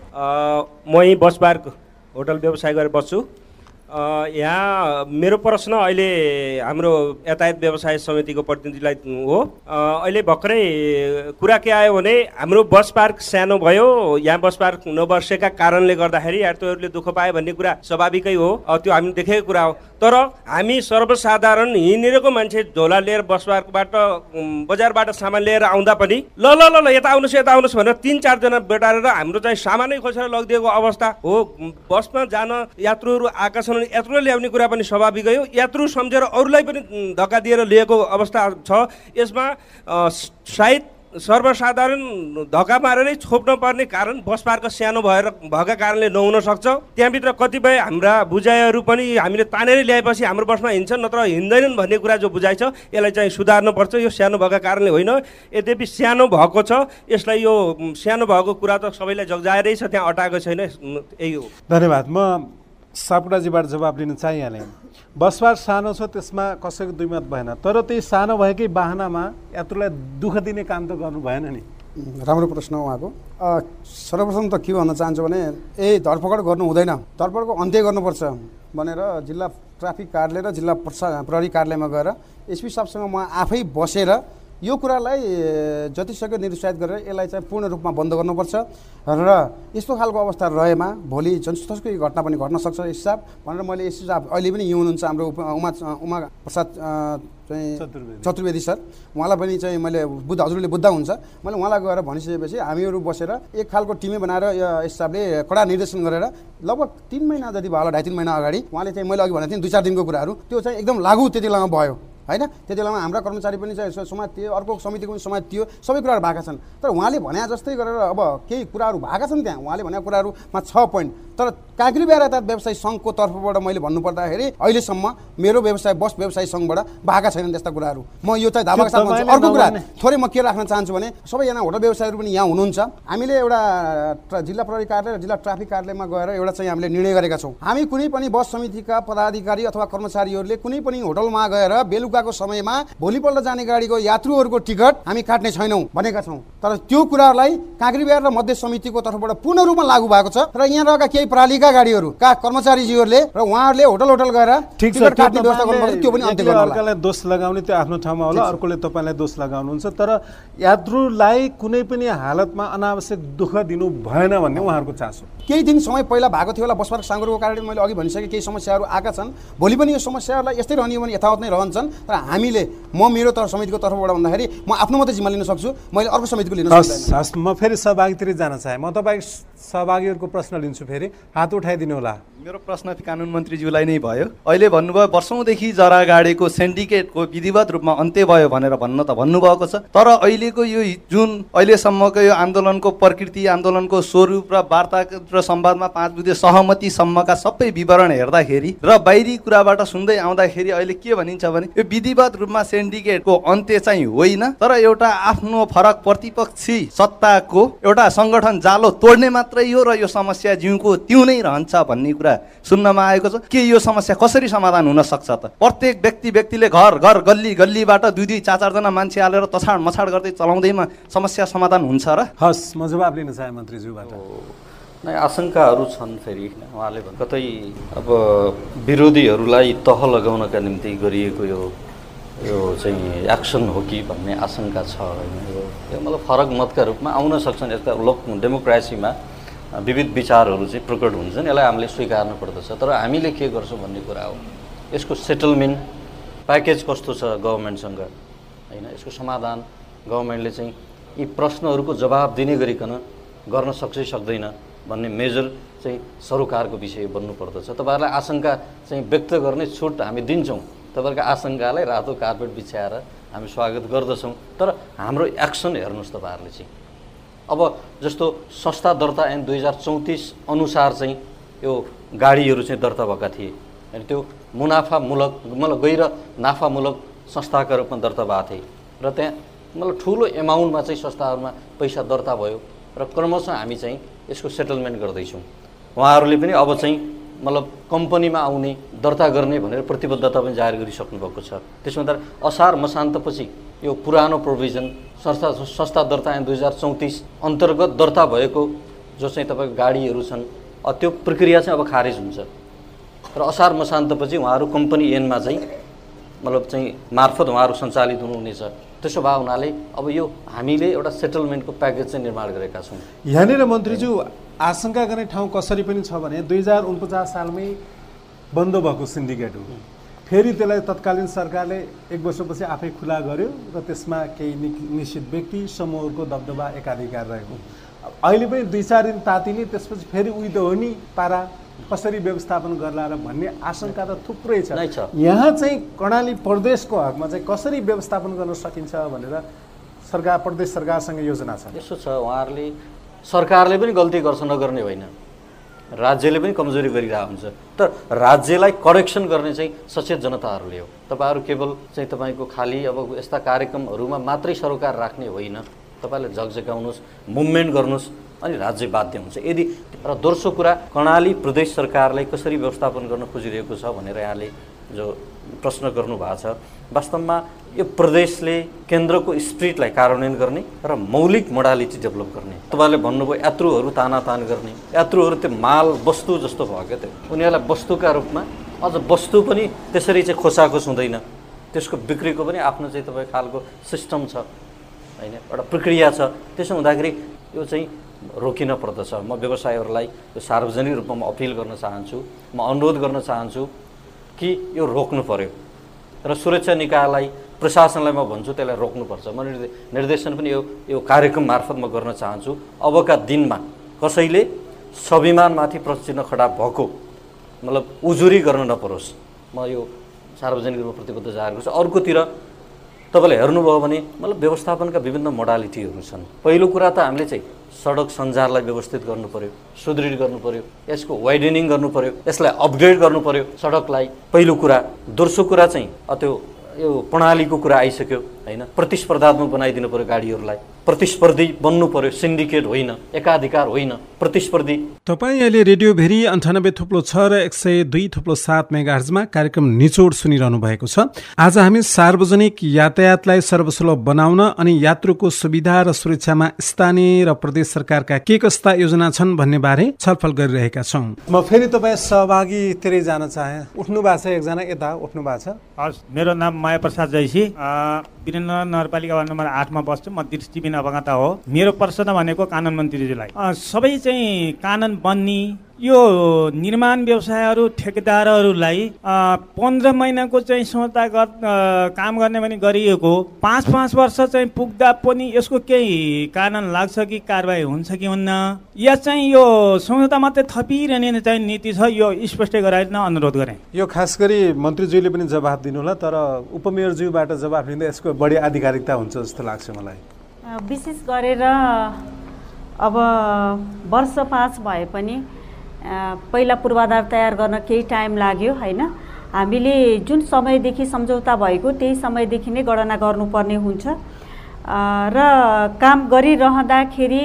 Speaker 8: म यहीँ बसबार होटल व्यवसाय गरेर बस्छु। यहाँ मेरो प्रश्न अहिले हाम्रो यातायात व्यवसाय समितिको प्रतिनिधिलाई हो। अहिले भर्खरै कुरा के आयो भने हाम्रो बस पार्क सानो भयो, यहाँ बस पार्क नबसेका कारणले गर्दाखेरि यात्रुहरूले दुःख पाए भन्ने कुरा स्वाभाविकै हो, त्यो हामी देखेको कुरा हो। तर हामी सर्वसाधारण हिँडेको मान्छे झोला लिएर बस पार्कबाट बजारबाट सामान लिएर आउँदा पनि ल ल ल यता आउनुहोस् यता आउनुहोस् भनेर तिन चारजना बेटारेर हाम्रो चाहिँ सामानै खोसेर लगिदिएको अवस्था हो। बसमा जान यात्रुहरू आएका छन्, यात्रु ल्याउने कुरा पनि स्वाभाविकै हो, यात्रु सम्झेर अरूलाई पनि धक्का दिएर लिएको अवस्था छ। यसमा सायद सर्वसाधारण धक्का मारेरै छोप्न पर्ने कारण बस पार्क सानो भएर भएका कारणले नहुन सक्छ। त्यहाँभित्र कतिपय हाम्रा बुझाइहरू पनि हामीले तानेर ल्याएपछि हाम्रो बसमा हिँड्छन् नत्र हिँड्दैनन् भन्ने कुरा जो बुझाइ छ यसलाई चाहिँ सुधार्नुपर्छ। यो सानो भएका कारणले होइन, यद्यपि सानो भएको छ, यसलाई यो सानो भएको कुरा त सबैलाई जग्जाएरै छ, त्यहाँ अटाएको छैन, यही हो।
Speaker 1: धन्यवाद। म सापकोटाजीबाट जवाब लिन चाहिहालेँ। बसबार सानो छ, त्यसमा कसैको दुई मत भएन, तर त्यही सानो भएकै बाहनामा यात्रुलाई दुःख दिने काम त गर्नु भएन नि।
Speaker 6: राम्रो प्रश्न हो उहाँको। सर्वप्रथम त के भन्न चाहन्छु भने ए धरपकड गर्नु हुँदैन, धरपकडको अन्त्य गर्नुपर्छ भनेर जिल्ला ट्राफिक कार्यालय र जिल्ला प्रशा प्रहरी कार्यालयमा गएर एसपी साहबसँग म आफै बसेर यो कुरालाई जतिसक्यो निरुत्साहित गरेर यसलाई चाहिँ पूर्ण रूपमा बन्द गर्नुपर्छ र यस्तो खालको अवस्था रहेमा भोलि जनसुकै घटना पनि घट्न सक्छ एसपी साहब भनेर मैले एसपी साहब अहिले पनि यहीँ हुनुहुन्छ हाम्रो उमा उमा प्रसाद चाहिँ चतुर्वेदी सर, उहाँलाई पनि चाहिँ मैले बुद्ध हजुरले बुद्ध हुन्छ मैले उहाँलाई गएर भनिसकेपछि हामीहरू बसेर एक खालको टिमै बनाएर एसपी साहबले कडा निर्देशन गरेर लगभग तिन महिना जति भयो होला, ढाई तिन महिना अगाडि उहाँले चाहिँ मैले अघि भनेको थिएँ दुई चार दिनको कुराहरू त्यो चाहिँ एकदम लागू त्यति बेलामा भयो होइन। त्यति बेलामा हाम्रा कर्मचारी पनि चाहिँ समाज थियो, अर्को समितिको पनि समाज थियो, सबै कुराहरू भएका छन्। तर उहाँले भने जस्तै गरेर अब केही कुराहरू भएका छन् त्यहाँ उहाँले भनेको कुराहरूमा छ पोइन्ट। तर काँक्री बिहार यातायात व्यवसायी सङ्घको तर्फबाट मैले भन्नुपर्दाखेरि अहिलेसम्म मेरो व्यवसाय बस व्यवसायी सङ्घबाट भएका छैनन् त्यस्ता कुराहरू। म यो चाहिँ दावाका साथ भन्छु। अर्को कुरा थोरै म के राख्न चाहन्छु भने सबैजना होटल व्यवसायीहरू पनि यहाँ हुनुहुन्छ। हामीले एउटा जिल्ला प्रहरी कार्यालय र जिल्ला ट्राफिक कार्यालयमा गएर एउटा चाहिँ हामीले निर्णय गरेका छौँ, हामी कुनै पनि बस समितिका पदाधिकारी अथवा कर्मचारीहरूले कुनै पनि होटलमा गएर बेलुकाको समयमा भोलिपल्ट जाने गाडीको यात्रुहरूको टिकट हामी काट्ने छैनौँ भनेका छौँ। तर त्यो कुराहरूलाई काँक्री बिहार र मध्य समितिको तर्फबाट पूर्ण रूपमा लागू भएको छ र यहाँ रहेका केही प्रणालीका गाडीहरूका कर्मचारीजीहरूले र उहाँहरूले होटल होटल गएर टिकट काट्ने व्यवस्था गर्नुपर्छ। त्यो पनि अन्त्य गर्नु होला।
Speaker 1: अर्कालाई दोष लगाउने त्यो आफ्नो ठाउँमा होला, अर्कोले तपाईँलाई दोष लगाउनुहुन्छ। तर यात्रुलाई कुनै पनि हालतमा अनावश्यक दुःख दिनु भएन भन्ने उहाँहरूको चासो।
Speaker 6: केही दिन समय पहिला भएको थियो होला बसपार्क साङ्ग्रोको कारणले मैले अघि भनिसकेँ केही समस्याहरू आएका छन्। भोलि पनि यो समस्याहरूलाई यस्तै रहने भने यथावत नै रहन्छन्। तर हामीले म मेरो तर्फ समितिको तर्फबाट भन्दाखेरि म आफ्नो मात्रै जिम्मा लिन सक्छु, मैले अर्को समितिको लिन सक्छु।
Speaker 1: हस्, म फेरि सहभागीतिर जान चाहेँ। म तपाईँ सहभागीहरूको प्रश्न लिन्छु, फेरि हात उठाइदिनु होला।
Speaker 7: मेरो प्रश्न कानुन मन्त्रीज्यूलाई नै भयो। अहिले भन्नुभयो वर्षौँदेखि जरा गाडेको सिन्डिकेटको विधिवत रूपमा अन्त्य भयो भनेर भन्न त भन्नुभएको छ। तर अहिलेको यो जुन अहिलेसम्मको यो आन्दोलनको प्रकृति, आन्दोलनको स्वरूप र वार्ता र संवादमा पाँच बुधे सहमतिसम्मका सबै विवरण हेर्दाखेरि र बाहिरी कुराबाट सुन्दै आउँदाखेरि अहिले के भनिन्छ भने यो विधिवत रूपमा सिन्डिकेटको अन्त्य चाहिँ होइन, तर एउटा आफ्नो फरक प्रतिपक्षी सत्ताको एउटा सङ्गठन जालो तोड्ने मात्रै हो र यो समस्या जिउको त्यौँ नै रहन्छ भन्ने कुरा सुन्नमा आएको छ। के यो समस्या कसरी समाधान हुन सक्छ त? प्रत्येक व्यक्ति व्यक्तिले घर घर गल्ली गल्लीबाट दुई दुई चार चारजना मान्छे हालेर तछाड मछाड गर्दै चलाउँदैमा समस्या समाधान हुन्छ र?
Speaker 1: हस्, म जवाब लिन चाहे मन्त्रीज्यूबाट।
Speaker 5: नै आशंकाहरू छन्। फेरि उहाँले भन्नु कतै अब विरोधीहरूलाई तह लगाउनका निम्ति गरिएको यो यो चाहिँ एक्सन हो कि भन्ने आशंका छ होइन। यो यो मतलब फरक मतका रूपमा आउन सक्छन्। यसका लोक डेमोक्रेसीमा विविध विचारहरू चाहिँ प्रकट हुन्छन्, यसलाई हामीले स्वीकार्नु पर्दछ। तर हामीले के गर्छौँ भन्ने कुरा हो, यसको सेटलमेन्ट प्याकेज कस्तो छ गभर्मेन्टसँग होइन, यसको समाधान गभर्मेन्टले चाहिँ यी प्रश्नहरूको जवाब दिने गरिकन गर्न सक्छ सक्दैन भन्ने मेजर चाहिँ सरोकारको विषय बन्नु पर्दछ। तपाईँहरूलाई आशंका चाहिँ व्यक्त गर्ने छुट हामी दिन्छौँ। तपाईँहरूको आशंकालाई रातो कार्पेट बिछ्याएर हामी स्वागत गर्दछौँ। तर हाम्रो एक्सन हेर्नुहोस् तपाईँहरूले चाहिँ अब जस्तो संस्था दर्ता ऐन दुई हजार चौतिस अनुसार चाहिँ यो गाडीहरू चाहिँ दर्ता भएका थिए अनि त्यो मुनाफामूलक मतलब गैर नाफामूलक संस्थाका रूपमा दर्ता भएको थिए र त्यहाँ मतलब ठुलो एमाउन्टमा चाहिँ संस्थाहरूमा पैसा दर्ता भयो र क्रमशः हामी चाहिँ यसको सेटलमेन्ट गर्दैछौँ। उहाँहरूले पनि अब चाहिँ मतलब कम्पनीमा आउने दर्ता गर्ने भनेर प्रतिबद्धता पनि जाहेर गरिसक्नु भएको छ। त्यसमा असार मसान्तपछि यो पुरानो प्रोभिजन संस्था संस्था दर्ता ऐन दुई हजार चौतिस अन्तर्गत दर्ता भएको जो चाहिँ तपाईँको गाडीहरू छन् त्यो प्रक्रिया चाहिँ अब खारेज हुन्छ र असार मसान्तपछि उहाँहरू कम्पनी एनमा चाहिँ मतलब चाहिँ मार्फत उहाँहरू सञ्चालित हुनुहुनेछ। त्यसो भए हुनाले अब यो हामीले एउटा सेटलमेन्टको प्याकेज चाहिँ निर्माण गरेका छौँ।
Speaker 1: यहाँनिर मन्त्रीज्यू आशंका गर्ने ठाउँ कसरी पनि छ भने दुई हजार उनपचास सालमै बन्द भएको सिन्डिकेट हो, फेरि त्यसलाई तत्कालीन सरकारले एक वर्षपछि आफै खुला गर्यो र त्यसमा केही निश्चित व्यक्ति समूहहरूको दबदबा एकाधिकार रहेको। अहिले पनि दुई चार दिन तातिने त्यसपछि फेरि उही त हो नि पारा कसरी व्यवस्थापन गर्ला र भन्ने आशंका त थुप्रै छ। यहाँ चाहिँ कर्णाली प्रदेशको हकमा चाहिँ कसरी व्यवस्थापन गर्न सकिन्छ भनेर सरकार प्रदेश सरकारसँग योजना छ।
Speaker 5: यसो छ, उहाँहरूले सरकारले पनि गल्ती गर्छ नगर्ने होइन, राज्यले पनि कमजोरी गरिरहेको हुन्छ। तर राज्यलाई करेक्सन गर्ने चाहिँ सचेत जनताहरूले हो। तपाईँहरू केवल चाहिँ तपाईँको खालि अब यस्ता कार्यक्रमहरूमा मात्रै सरोकार राख्ने होइन, तपाईँले झकझकाउनुहोस्, मुभमेन्ट गर्नुहोस् अनि राज्य बाध्य हुन्छ। यदि र दोस्रो कुरा कर्णाली प्रदेश सरकारलाई कसरी व्यवस्थापन गर्न खोजिरहेको छ भनेर यहाँले जो प्रश्न गर्नु भएको छ, वास्तवमा यो प्रदेशले केन्द्रको स्पिरिटलाई कार्यान्वयन गर्ने र मौलिक मोडालिटी डेभलप गर्ने। तपाईँले भन्नुभयो यात्रुहरू तानातान गर्ने, यात्रुहरू त्यो माल वस्तु जस्तो भयो क्या, त्यो उनीहरूलाई वस्तुका रूपमा अझ वस्तु पनि त्यसरी चाहिँ खोसाखोस हुँदैन, त्यसको बिक्रीको पनि आफ्नो चाहिँ तपाईँ खालको सिस्टम छ होइन, एउटा प्रक्रिया छ। त्यसो हुँदाखेरि यो चाहिँ रोकिन पर्दछ। म व्यवसायहरूलाई यो सार्वजनिक रूपमा म अपिल गर्न चाहन्छु, म अनुरोध गर्न चाहन्छु कि यो रोक्नु पर्यो र सुरक्षा निकायलाई प्रशासनलाई म भन्छु त्यसलाई रोक्नुपर्छ। म निर्देशन पनि यो यो कार्यक्रम मार्फत म गर्न चाहन्छु। अबका दिनमा कसैले स्वाभिमानमाथि प्रश्न खडा भएको मतलब उजुरी गर्न नपरोस्, म यो सार्वजनिक रूपमा प्रतिबद्ध जाहेर गर्छु। अर्कोतिर तपाईँले हेर्नुभयो भने मतलब व्यवस्थापनका विभिन्न मोडालिटीहरू छन्। पहिलो कुरा त हामीले चाहिँ सडक सञ्जाललाई व्यवस्थित गर्नु पर्यो, सुदृढ गर्नु पर्यो, यसको वाइडनिङ गर्नु पर्यो, यसलाई अपग्रेड गर्नु पर्यो सडकलाई, पहिलो कुरा। दोस्रो कुरा चाहिँ त्यो यो प्रणालीको कुरा आइसक्यो होइन, प्रतिस्पर्धात्मक बनाइदिनु पर्यो गाडीहरूलाई, प्रतिस्पर्धी बन्नु पर्यो, सिन्डिकेट होइन, एकाधिकार होइन, प्रतिस्पर्धी।
Speaker 1: तपाईँ अहिले रेडियो भेरी अन्ठानब्बे थुप्लो छ र एक सय दुई थुप्लो सात मेगाहर्जमा कार्यक्रम निचोड सुनिरहनु भएको छ। आज हामी सार्वजनिक यातायातलाई सर्वसुलभ बनाउन अनि यात्रुको सुविधा र सुरक्षामा स्थानीय र प्रदेश सरकारका के कस्ता योजना छन् भन्ने बारे छलफल गरिरहेका छौँ।
Speaker 9: म फेरि तपाईँ सहभागीतिरै जान चाहे। उठ्नु भएको छ एकजना, यता उठ्नु भएको छ।
Speaker 10: हस्, मेरो नाम माया प्रसाद जैसी, वीरेन्द्र नगरपालिका वार्ड नम्बर आठमा बस्छु। म दृष्टिबिन अवगता हो। मेरो प्रश्न भनेको कानुन मन्त्रीज्यूलाई, सबै चाहिँ कानुन बन्ने यो निर्माण व्यवसायहरू ठेकेदारहरूलाई पन्ध्र महिनाको चाहिँ संस्थागत काम गर्ने पनि गरिएको, पाँच पाँच वर्ष चाहिँ पुग्दा पनि यसको केही कानुन लाग्छ कि कारबाही हुन्छ कि हुन्न, या चाहिँ यो संस्था मात्रै थपिरहने चाहिँ नीति छ, यो स्पष्ट गराइदिन अनुरोध गरेँ।
Speaker 9: यो खास गरी मन्त्रीज्यूले पनि जवाफ दिनु होला, तर उपमेयरज्यूबाट जवाफ लिँदा यसको बढी आधिकारिकता हुन्छ जस्तो लाग्छ मलाई।
Speaker 3: विशेष गरेर अब वर्ष पाँच भए पनि पहिला पूर्वाधार तयार गर्न केही टाइम लाग्यो होइन। हामीले जुन समयदेखि सम्झौता भएको त्यही समयदेखि नै गणना गर्नुपर्ने हुन्छ र काम गरिरहँदाखेरि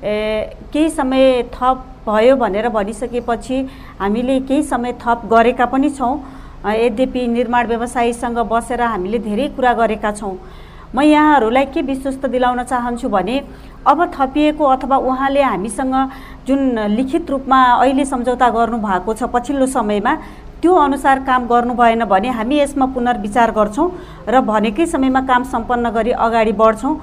Speaker 3: केही समय थप भयो भनेर भनिसकेपछि हामीले केही समय थप गरेका पनि छौँ। यद्यपि निर्माण व्यवसायीसँग बसेर हामीले धेरै कुरा गरेका छौँ। म यहाँहरूलाई के विश्वस्त दिलाउन चाहन्छु भने अब थपिएको अथवा उहाँले हामीसँग जुन लिखित रूपमा अहिले सम्झौता गर्नुभएको छ पछिल्लो समयमा त्यो अनुसार काम गर्नु भएन भने हामी यसमा पुनर्विचार गर्छौँ र भनेकै समयमा काम सम्पन्न गरी अगाडि बढ्छौँ।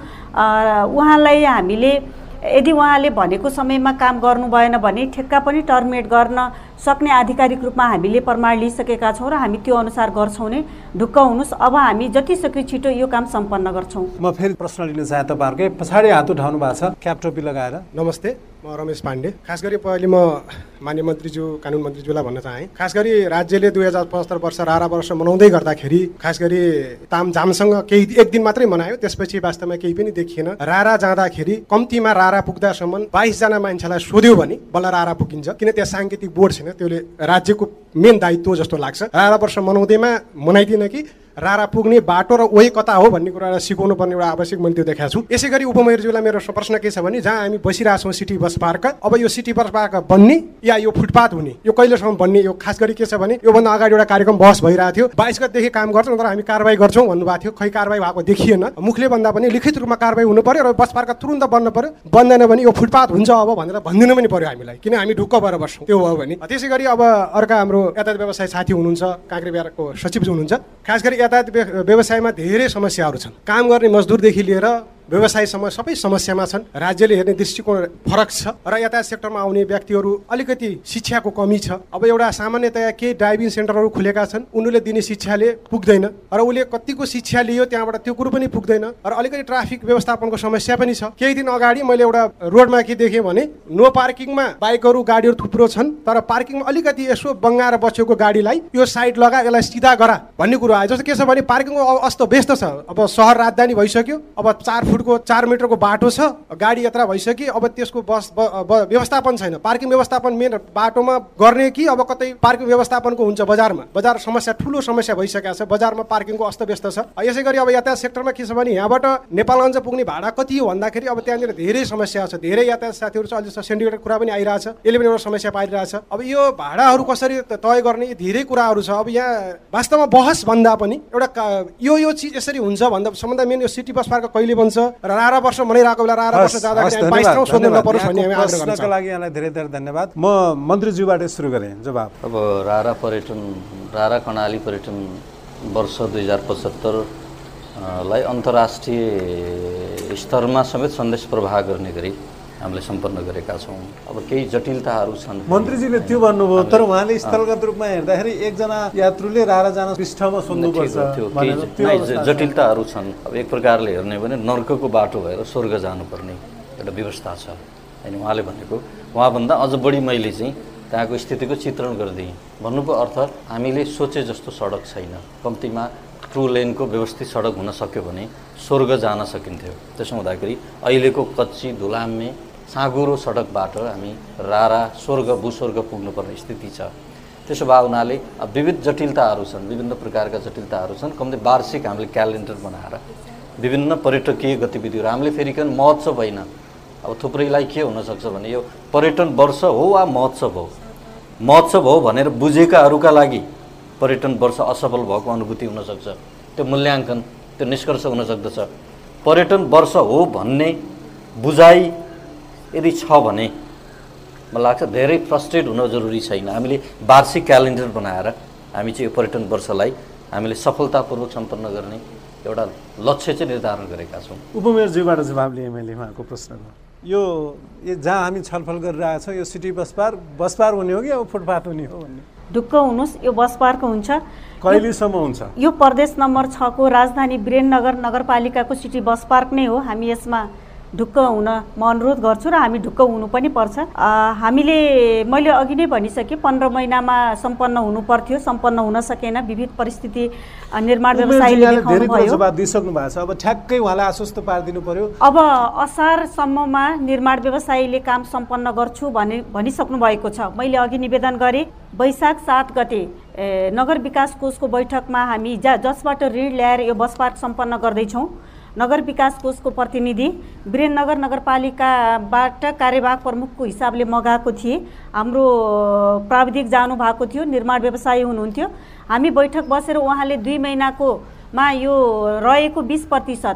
Speaker 3: उहाँलाई हामीले यदि उहाँले भनेको समयमा काम गर्नु भएन भने ठेक्का पनि टर्मिनेट गर्न सक्ने आधिकारिक रूपमा हामीले प्रमाण लिइसकेका छौँ र हामी त्यो अनुसार गर्छौँ नै। ढुक्क हुनुहोस्, अब हामी जति सक्यो छिटो यो काम सम्पन्न गर्छौँ।
Speaker 9: म फेरि प्रश्न लिन चाहे तपाईँहरूकै पछाडि हात उठाउनु भएको छ क्याप टोपी लगाएर।
Speaker 11: नमस्ते, म रमेश पाण्डे। खास गरी पहिले म मान्य मन्त्रीज्यू कानुन मन्त्रीज्यूलाई भन्न चाहेँ, खास गरी राज्यले दुई हजार पचहत्तर वर्ष रारा वर्ष मनाउँदै गर्दाखेरि खास गरी तामझामसँग केही एक दिन मात्रै मनायो, त्यसपछि वास्तवमा केही पनि देखिएन। रारा जाँदाखेरि कम्तीमा रारा पुग्दासम्म बाइसजना मान्छेलाई सोध्यो भने बल्ल रारा पुगिन्छ, किन त्यहाँ साङ्केतिक बोर्ड छैन, त्यसले राज्यको मेन दायित्व जस्तो लाग्छ। रारा वर्ष मनाउँदैमा मनाइदिन कि रारा पुग्ने बाटो र वही कता हो भन्ने कुरालाई सिकाउनु पर्ने एउटा आवश्यक मैले त्यो देखाएको छु। यसै गरी उपमेयरज्यूलाई मेरो प्रश्न के छ भने जहाँ हामी बसिरहेछौँ सिटी बस पार्क, अब यो सिटी बस पार्क बन्ने या यो फुटपाथ हुने यो कहिलेसम्म बन्ने, यो खास गरी के छ भने योभन्दा अगाडि एउटा कार्यक्रम बहस भइरहेको थियो, बाइस गतेदेखि काम गर्छौँ तर हामी कारवाही गर्छौँ भन्नुभएको थियो, खै कारवाही भएको देखिएन। मुखले भन्दा पनि लिखित रूपमा कारवाही हुनु पर्यो र बस पार्क तुरुन्त बन्न पर्यो, बन्दैन भने यो फुटपाथ हुन्छ अब भनेर भनिदिनु पनि पर्यो हामीलाई, किन हामी ढुक्क भएर बस्छौँ त्यो भयो भने। त्यसै गरी अब अर्का हाम्रो यातायात व्यवसाय साथी हुनुहुन्छ, काँक्रेबिहारको सचिवज्यू हुनुहुन्छ, खास गरी यातायात व्यवसायमा धेरै समस्याहरू छन्, काम गर्ने मजदुरदेखि लिएर व्यवसायसम्म सबै समस्यामा छन्। राज्यले हेर्ने दृष्टिकोण फरक छ र यातायात सेक्टरमा आउने व्यक्तिहरू अलिकति शिक्षाको कमी छ। अब एउटा सामान्यतया केही ड्राइभिङ सेन्टरहरू खुलेका छन्, उनीहरूले दिने शिक्षाले पुग्दैन र उसले कतिको शिक्षा लियो त्यहाँबाट त्यो कुरो पनि पुग्दैन र अलिकति ट्राफिक व्यवस्थापनको समस्या पनि छ। केही दिन अगाडि मैले एउटा रोडमा के देखेँ भने नो पार्किङमा बाइकहरू गाडीहरू थुप्रो छन्, तर पार्किङमा अलिकति यसो बङ्गाएर बसेको गाडीलाई यो साइड लगा, यसलाई सिधा गरा भन्ने कुरो आयो। जस्तो के छ भने पार्किङको अस्त व्यस्त छ, अब सहर राजधानी भइसक्यो, अब चार फुट फुटको चार मिटरको बाटो छ, गाडी यात्रा भइसक्यो, अब त्यसको बस व्यवस्थापन छैन, पार्किङ व्यवस्थापन मेन बाटोमा गर्ने कि अब कतै पार्किङ व्यवस्थापनको हुन्छ बजारमा। बजार समस्या ठुलो समस्या भइसकेको छ, बजारमा पार्किङको अस्तव्यस्त छ। यसै गरी अब यातायात सेक्टरमा के छ भने यहाँबाट नेपालगञ्ज पुग्ने भाडा कति हो भन्दाखेरि अब त्यहाँनिर धेरै समस्या छ, धेरै यातायात साथीहरू छ, अहिले सिन्डिकेटको कुरा पनि आइरहेछ, यसले पनि एउटा समस्या पारिरहेछ। अब यो भाडाहरू कसरी तय गर्ने, यी धेरै कुराहरू छ। अब यहाँ वास्तवमा बहस भन्दा पनि एउटा यो यो चिज यसरी हुन्छ भन्दा सबभन्दा मेन यो सिटी बस पार्क कहिले बन्छ र रारा वर्ष मनाइरहेको बेला रारा वर्ष जाँदाखेरि बाइस ठाउँ सोध्नु नपरोस् भन्ने हामी आग्रह गर्छौँ।
Speaker 9: प्रश्नका लागि यहाँलाई धेरै धेरै धन्यवाद। म मन्त्रीज्यूबाट सुरु गरेँ जवाब।
Speaker 5: अब रारा पर्यटन रारा कर्णाली पर्यटन वर्ष दुई हजार पचहत्तर लाई अन्तर्राष्ट्रिय स्तरमा समेत सन्देश प्रवाह गर्ने गरी हामीले सम्पन्न गरेका छौँ। अब केही जटिलताहरू छन्।
Speaker 9: मन्त्रीजीले त्यो भन्नुभयो, तर उहाँले स्थलगत रूपमा हेर्दाखेरि एकजना यात्रुले रारा जान पृष्ठमा सोध्नुपर्छ,
Speaker 5: जटिलताहरू छन्। अब एक प्रकारले हेर्ने भने नर्कको बाटो भएर स्वर्ग जानुपर्ने एउटा व्यवस्था छ होइन उहाँले भनेको। उहाँभन्दा अझ बढी मैले चाहिँ त्यहाँको स्थितिको चित्रण गरिदिएँ। भन्नुको अर्थ हामीले सोचे जस्तो सडक छैन, कम्तीमा टु लेनको व्यवस्थित सडक हुन सक्यो भने स्वर्ग जान सकिन्थ्यो। त्यसो हुँदाखेरि अहिलेको कच्ची धुलाम्मे साँगुरो सडकबाट हामी रारा स्वर्ग भूस्वर्ग पुग्नुपर्ने स्थिति छ। त्यसो भए हुनाले विविध जटिलताहरू छन्, विभिन्न प्रकारका जटिलताहरू छन्। कम्ती वार्षिक हामीले क्यालेन्डर बनाएर विभिन्न पर्यटकीय गतिविधिहरू हामीले फेरिकन महोत्सव होइन। अब थुप्रैलाई के हुनसक्छ भने यो पर्यटन वर्ष हो वा महोत्सव हो, महोत्सव हो भनेर बुझेकाहरूका लागि पर्यटन वर्ष असफल भएको अनुभूति हुनसक्छ। त्यो मूल्याङ्कन त्यो निष्कर्ष हुन सक्दछ। पर्यटन वर्ष हो भन्ने बुझाइ यदि छ भने मलाई लाग्छ धेरै फ्रस्ट्रेट हुन जरुरी छैन। हामीले वार्षिक क्यालेन्डर बनाएर हामी चाहिँ यो पर्यटन वर्षलाई हामीले सफलतापूर्वक सम्पन्न गर्ने एउटा लक्ष्य चाहिँ निर्धारण गरेका छौँ।
Speaker 9: उपमेयरज्यूबाट जवाब लिएँ मैले उहाँको प्रश्नको। यो जहाँ हामी छलफल गरिरहेका छौँ यो city bus park bus park हुने हो कि अब फुटपाथ हुने हो भन्ने?
Speaker 3: ढुक्क हुनुहोस्, यो बस पार्क हुन्छ।
Speaker 9: कहिलेसम्म हुन्छ? यो
Speaker 3: प्रदेश नम्बर छ को राजधानी वीरेन्द्रनगर नगरपालिकाको सिटी बस पार्क नै हो। हामी यसमा ढुक्क हुन म अनुरोध गर्छु र हामी ढुक्क हुनु पनि पर्छ। हामीले मैले अघि नै भनिसकेँ पन्ध्र महिनामा सम्पन्न हुनु पर्थ्यो, सम्पन्न हुन सकेन, विविध परिस्थिति निर्माण व्यवसायीले देखाउनु भयो।
Speaker 9: जवाब दिइसक्नु भएको छ, अब ठ्याक्कै उहाँलाई आश्वस्त पारिदिनु पर्यो।
Speaker 3: अब असारसम्ममा निर्माण व्यवसायीले काम सम्पन्न गर्छु भने भनिसक्नु भएको छ। मैले अघि निवेदन गरेँ वैशाख सात गते नगर विकास कोषको बैठकमा हामी जा जसबाट ऋण ल्याएर यो बस पार्क सम्पन्न गर्दैछौँ। नगर विकास कोषको प्रतिनिधि वीरेन्द्रनगर नगरपालिकाबाट कार्यवाहक प्रमुखको हिसाबले म गएको थिएँ। हाम्रो प्राविधिक जानु भएको थियो, निर्माण व्यवसायी हुनुहुन्थ्यो। हामी बैठक बसेर उहाँले दुई महिनाकोमा यो रहेको बिस प्रतिशत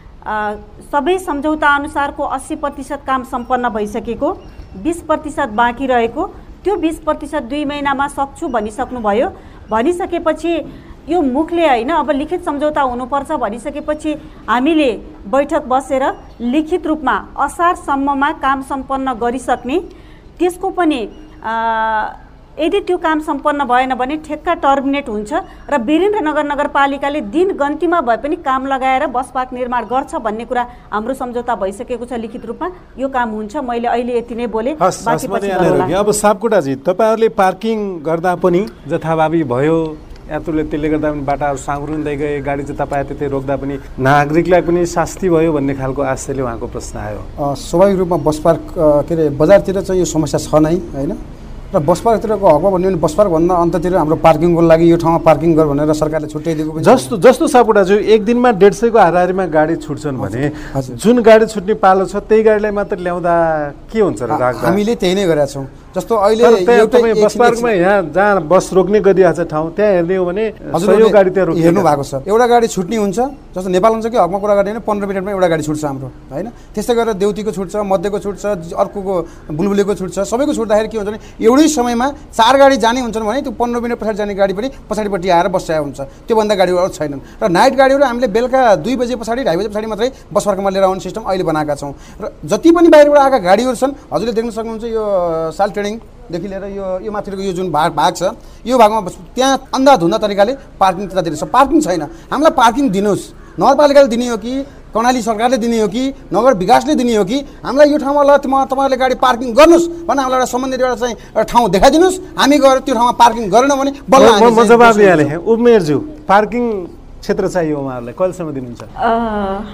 Speaker 3: सबै सम्झौता अनुसारको अस्सी प्रतिशत काम सम्पन्न भइसकेको, बिस प्रतिशत बाँकी रहेको, त्यो बिस प्रतिशत दुई महिनामा सक्छु भनिसक्नुभयो। भनिसकेपछि यो मुखले होइन, अब लिखित सम्झौता हुनुपर्छ भनिसकेपछि हामीले बैठक बसेर लिखित रूपमा असारसम्ममा काम सम्पन्न गरिसक्ने, त्यसको पनि यदि त्यो काम सम्पन्न भएन भने ठेक्का टर्मिनेट हुन्छ र वीरेन्द्रनगर नगरपालिकाले दिन गन्तीमा भए पनि काम लगाएर बस पार्क निर्माण गर्छ भन्ने कुरा हाम्रो सम्झौता भइसकेको छ लिखित रूपमा। यो काम हुन्छ। मैले अहिले यति नै बोले, बाँकी पछि गरौँला।
Speaker 9: अब सापकोटाजी तपाईहरुले पार्किङ गर्दा पनि जथाभावी भयो, यात्रुले त्यसले गर्दा पनि बाटाहरू साँगुरिँदै गए, गाडी जता पाए त्यतै रोक्दा पनि नागरिकलाई पनि शास्ति भयो भन्ने खालको आशयले उहाँको प्रश्न आयो।
Speaker 6: स्वाभाविक रूपमा बस पार्क के अरे बजारतिर चाहिँ यो समस्या छ नै होइन, र बस पार्कतिरको हकमा भन्यो भने बस पार्क भन्दा अन्ततिर हाम्रो पार्किङको लागि यो ठाउँमा पार्किङ गर भनेर सरकारले छुट्याइदिएको पनि
Speaker 9: जस्तो जस्तो सापकोटाज्यू एक दिनमा डेढ सयको हाराहारीमा गाडी छुट्छन् भने जुन गाडी छुट्ने पालो छ त्यही गाडीलाई मात्र ल्याउँदा के हुन्छ र?
Speaker 6: हामीले त्यही नै गरेका छौँ। जस्तो अहिले
Speaker 9: एउटै बस पार्कमा यहाँ जहाँ बस रोक्ने गरिएको छ ठाउँ त्यहाँ हेर्ने हो भने सयौं गाडी त्यहाँ रोक्ने
Speaker 6: हेर्नु भएको छ। एउटा गाडी छुट्ने हुन्छ, जस्तो नेपालगञ्जकै हकमा कुरा गर्ने भने पन्ध्र मिनटमा एउटा गाडी छुट्छ हाम्रो होइन। त्यस्तै गरेर देउतीको छुट्छ, मध्यको छुट्छ, अर्कोको बुलबुलेको छुट्छ, सबैको छुट्दाखेरि के हुन्छ भने एउटै समयमा चार गाडी जाने हुन्छन् भने त्यो पन्ध्र मिनट पछाडि जाने गाडी पनि पछाडिपट्टि आएर बसिरहेको हुन्छ। त्योभन्दा गाडीहरू छैनन्। र नाइट गाडीहरू हामीले बेलुका दुई बजे पछाडि ढाई बजे पछाडि मात्रै बस पार्कमा लिएर आउने सिस्टम अहिले बनाएका छौँ। र जति पनि बाहिरबाट आएका गाडीहरू छन् हजुरले देख्न सक्नुहुन्छ यो साल ट्रेडिङदेखि लिएर यो यो माथिको यो जुन भाग भाग छ यो भागमा त्यहाँ अन्धाधुन्दा तरिकाले पार्किङ त्यतातिर छ। पार्किङ छैन, हामीलाई पार्किङ दिनुहोस्। नगरपालिकाले दिने हो कि कर्णाली सरकारले दिने हो कि नगर विकासले दिने हो कि हामीलाई यो ठाउँमा ल तपाईँहरूले गाडी पार्किङ गर्नुहोस् भने हामीलाई एउटा सम्बन्धित एउटा चाहिँ ठाउँ देखाइदिनुहोस्। हामी गएर त्यो ठाउँमा पार्किङ गरेनौँ भने बल्ल
Speaker 9: म जवाब दिइहालेँ। उपमेयरज्यू पार्किङ क्षेत्र चाहियो उहाँहरूलाई कहिलेसम्म दिनुहुन्छ?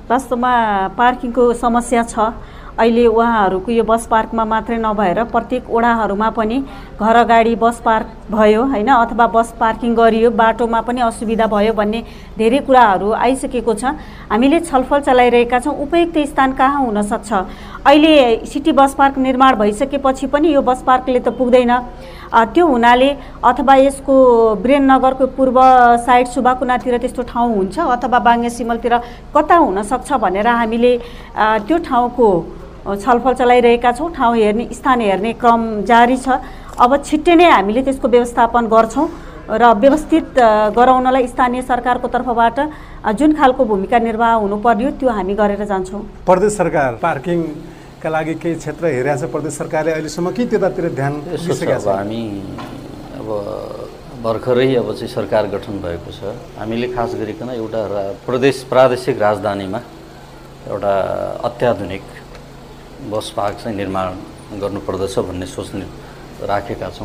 Speaker 3: वास्तवमा पार्किङको समस्या छ। अहिले उहाँहरूको यो बस पार्कमा मात्रै नभएर प्रत्येक ओडाहरूमा पनि घर अगाडि बस पार्क भयो होइन, अथवा बस पार्किङ गरियो, बाटोमा पनि असुविधा भयो भन्ने धेरै कुराहरू आइसकेको छ। हामीले छलफल चलाइरहेका छौँ उपयुक्त स्थान कहाँ हुनसक्छ। अहिले सिटी बस पार्क निर्माण भइसकेपछि पनि यो बस पार्कले त पुग्दैन। त्यो हुनाले अथवा यसको वीरेन्द्रनगरको पूर्व साइड सुबाकुनातिर त्यस्तो ठाउँ हुन्छ अथवा बाङ्गे सिमलतिर कता हुनसक्छ भनेर हामीले त्यो ठाउँको छलफल चलाइरहेका छौँ। ठाउँ हेर्ने स्थान हेर्ने क्रम जारी छ। अब छिट्टै नै हामीले त्यसको व्यवस्थापन गर्छौँ र व्यवस्थित गराउनलाई स्थानीय सरकारको तर्फबाट जुन खालको भूमिका निर्वाह हुनुपर्ने हो त्यो हामी गरेर जान्छौँ।
Speaker 9: प्रदेश सरकार पार्किङका लागि केही क्षेत्र हेरेको छ प्रदेश सरकारले अहिलेसम्म के त्यतातिर ध्यान दिइसकेको छ?
Speaker 5: हामी अब भर्खरै अब चाहिँ सरकार गठन भएको छ। हामीले खास गरिकन एउटा प्रदेश प्रादेशिक राजधानीमा एउटा अत्याधुनिक बस पार्क चाहिँ निर्माण गर्नुपर्दछ भन्ने सोच राखेका छौँ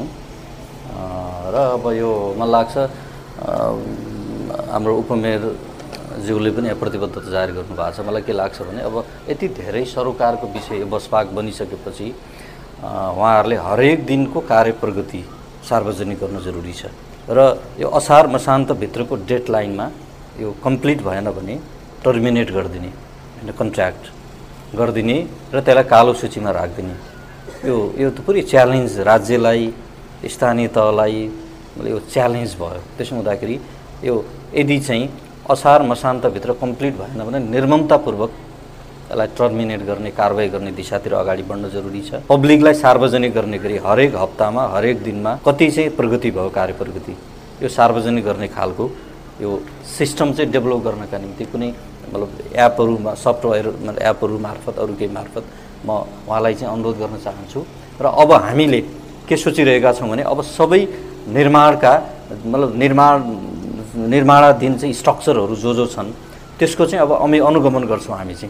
Speaker 5: र अब यो मलाई लाग्छ हाम्रो उपमेयरज्यूले पनि प्रतिबद्धता जाहेर गर्नुभएको छ। मलाई के लाग्छ भने अब यति धेरै सरोकारको विषय बस पार्क बनिसकेपछि उहाँहरूले हरेक दिनको कार्य प्रगति सार्वजनिक गर्न जरुरी छ र यो असार मसान्तभित्रको डेडलाइनमा यो कम्प्लिट भएन भने टर्मिनेट गरिदिने होइन, कन्ट्र्याक्ट गरिदिने र त्यसलाई कालो सूचीमा राखिदिने। यो यो त पुरै च्यालेन्ज राज्यलाई स्थानीय तहलाई यो च्यालेन्ज भयो। त्यसो हुँदाखेरि यो यदि चाहिँ असार मसान्तभित्र कम्प्लिट भएन भने निर्ममतापूर्वक यसलाई टर्मिनेट गर्ने कारवाही गर्ने दिशातिर अगाडि बढ्न जरुरी छ। पब्लिकलाई सार्वजनिक गर्ने गरी हरेक हप्तामा हरेक दिनमा कति चाहिँ प्रगति भयो कार्य प्रगति यो सार्वजनिक गर्ने खालको यो सिस्टम चाहिँ डेभलप गर्नका निम्ति कुनै मतलब एपहरूमा सफ्टवेयर मतलब एपहरू मार्फत अरू केही मार्फत म उहाँलाई चाहिँ अनुरोध गर्न चाहन्छु। र अब हामीले के सोचिरहेका छौँ भने अब सबै निर्माणका मतलब निर्माण निर्माणाधीन चाहिँ स्ट्रक्चरहरू जो जो छन् त्यसको चाहिँ अब हामी अनुगमन गर्छौँ। हामी चाहिँ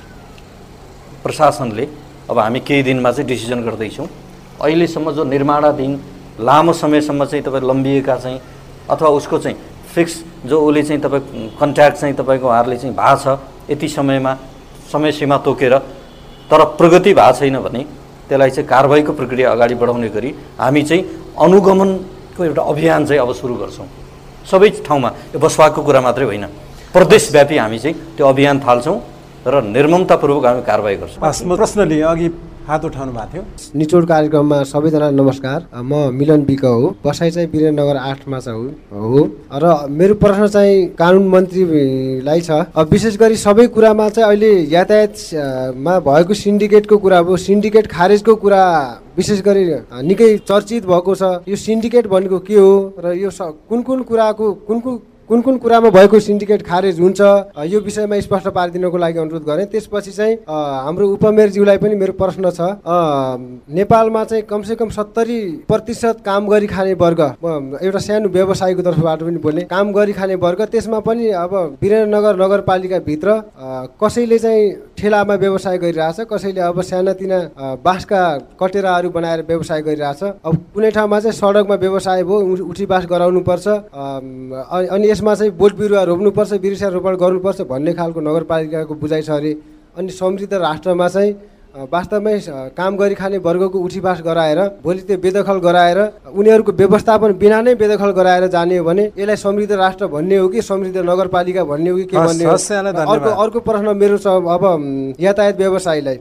Speaker 5: प्रशासनले अब हामी केही दिनमा चाहिँ डिसिजन गर्दैछौँ। अहिलेसम्म जो निर्माणाधीन लामो समयसम्म चाहिँ तपाईँ लम्बिएका चाहिँ अथवा उसको चाहिँ फिक्स जो उसले चाहिँ तपाईँ कन्ट्र्याक्ट चाहिँ तपाईँको उहाँहरूले चाहिँ भएको छ यति समयमा समय सीमा तोकेर तर प्रगति भएको छैन भने त्यसलाई चाहिँ कारबाहीको प्रक्रिया अगाडि बढाउने गरी हामी चाहिँ अनुगमनको एउटा अभियान चाहिँ अब सुरु गर्छौँ। सबै ठाउँमा यो बसपाको कुरा मात्रै होइन, प्रदेशव्यापी हामी चाहिँ त्यो अभियान थाल्छौँ र निर्ममतापूर्वक हामी कारबाही गर्छौँ।
Speaker 9: प्रश्न लिए अघि हात उठाउनु भएको थियो।
Speaker 12: निचोड कार्यक्रममा सबैजना नमस्कार। म मिलन विक हो, बसाइ चाहिँ वीरेन्द्रनगर आठमा चाहिँ हो र मेरो प्रश्न चाहिँ कानुन मन्त्रीलाई छ। विशेष गरी सबै कुरामा चाहिँ अहिले यातायातमा भएको सिन्डिकेटको कुरा हो, सिन्डिकेट खारेजको कुरा विशेष गरी निकै चर्चित भएको छ। यो सिन्डिकेट भनेको के हो र यो कुन कुन कुराको कुन कुन कुन कुन कुरामा भएको सिन्डिकेट खारेज हुन्छ यो विषयमा स्पष्ट पारिदिनको लागि अनुरोध गरेँ। त्यसपछि चाहिँ हाम्रो उपमेयरज्यूलाई पनि मेरो प्रश्न छ। नेपालमा चाहिँ कमसेकम सत्तरी प्रतिशत काम गरी खाने वर्ग, एउटा सानो व्यवसायको तर्फबाट पनि बोल्ने काम गरी खाने वर्ग, त्यसमा पनि अब वीरेन्द्रनगर नगरपालिकाभित्र कसैले चाहिँ ठेलामा व्यवसाय गरिरहेछ, कसैले अब सानातिना बाँसका कटेराहरू बनाएर व्यवसाय गरिरहेछ। अब कुनै ठाउँमा चाहिँ सडकमा व्यवसाय भयो उठीबास गराउनुपर्छ, अनि यसमा चाहिँ बोट बिरुवा रोप्नुपर्छ, वृक्षारोपण गर्नुपर्छ भन्ने खालको नगरपालिकाको बुझाइ छ अरे। अनि समृद्ध राष्ट्रमा चाहिँ वास्तवमै काम गरी खाने वर्गको उठीबास गराएर भोलि त्यो बेदखल गराएर उनीहरूको व्यवस्थापन बिना नै बेदखल गराएर जाने हो भने यसलाई समृद्ध राष्ट्र भन्ने हो कि समृद्ध नगरपालिका भन्ने हो कि के भन्ने हो? अर्को अर्को प्रश्न मेरो छ अब यातायात व्यवसायीलाई,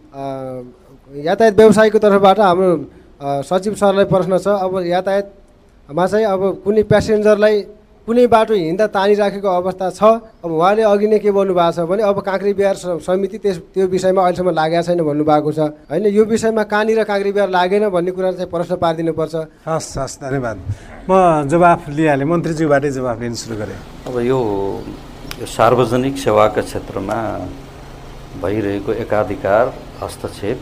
Speaker 12: यातायात व्यवसायीको तर्फबाट हाम्रो सचिव सरलाई प्रश्न छ। अब यातायातमा चाहिँ अब कुनै प्यासेन्जरलाई कुनै बाटो हिँड्दा तानिराखेको अवस्था छ। अब उहाँले अघि नै के भन्नुभएको छ भने अब काँक्री बिहार समिति त्यस त्यो विषयमा अहिलेसम्म लागेको छैन भन्नुभएको छ होइन। यो विषयमा कहाँनिर काँक्री बिहार लागेन भन्ने कुरा चाहिँ प्रश्न पारिदिनुपर्छ।
Speaker 9: हस् हस् धन्यवाद। म जवाफ लिइहालेँ, मन्त्रीज्यूबाटै जवाफ लिन सुरु गरेँ।
Speaker 5: अब यो यो सार्वजनिक सेवाका क्षेत्रमा भइरहेको एकाधिकार हस्तक्षेप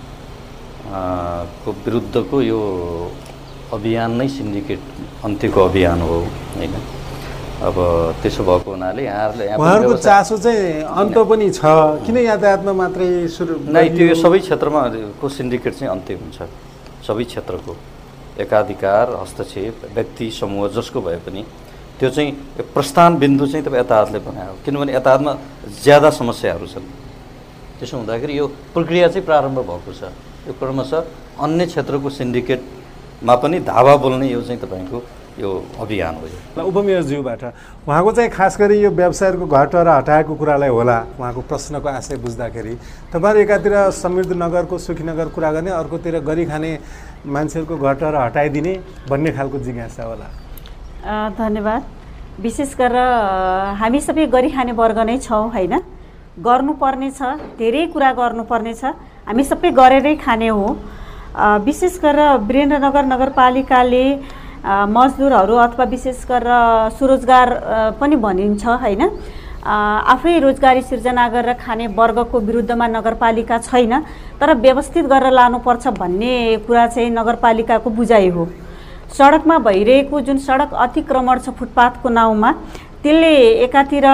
Speaker 5: को विरुद्धको यो अभियान नै सिन्डिकेट अन्त्यको अभियान हो होइन। अब त्यसो भएको हुनाले यहाँहरूले
Speaker 9: उहाँहरूको चासो चाहिँ अन्त पनि छ, किन यातायातमा मात्रै सुरु
Speaker 5: नै? त्यो यो सबै क्षेत्रमा को सिन्डिकेट चाहिँ अन्त्य हुन्छ। सबै क्षेत्रको एकाधिकार हस्तक्षेप व्यक्ति समूह जसको भए पनि त्यो चाहिँ प्रस्थान बिन्दु चाहिँ तपाईँ यतायातले बनायो, किनभने यतायातमा ज्यादा समस्याहरू छन्। त्यसो हुँदाखेरि यो प्रक्रिया चाहिँ प्रारम्भ भएको छ। यो क्रमशः अन्य क्षेत्रको सिन्डिकेटमा पनि धावा बोल्ने यो चाहिँ तपाईँको यो अभियान हो। यो
Speaker 9: उपमेयरज्यूबाट उहाँको चाहिँ खास गरी यो व्यवसायहरूको घरटर हटाएको कुरालाई होला उहाँको प्रश्नको आशय बुझ्दाखेरि तपाईँहरू एकातिर समृद्ध नगरको सुखी नगर कुरा गर्ने, अर्कोतिर गरी खाने मान्छेहरूको घरटर हटाइदिने भन्ने खालको जिज्ञासा होला।
Speaker 3: धन्यवाद। विशेष गरेर हामी सबै गरी खाने वर्ग नै छौँ होइन, गर्नुपर्ने छ, धेरै कुरा गर्नुपर्ने छ, हामी सबै गरेरै खाने हो। विशेष गरेर वीरेन्द्रनगर नगरपालिकाले मजदुरहरू अथवा विशेष गरेर स्वरोजगार पनि भनिन्छ होइन, आफै रोजगारी सिर्जना गरेर खाने वर्गको विरुद्धमा नगरपालिका छैन, तर व्यवस्थित गरेर लानुपर्छ भन्ने कुरा चाहिँ नगरपालिकाको बुझाइ हो। सडकमा भइरहेको जुन सडक अतिक्रमण छ फुटपाथको नाउँमा, त्यसले एकातिर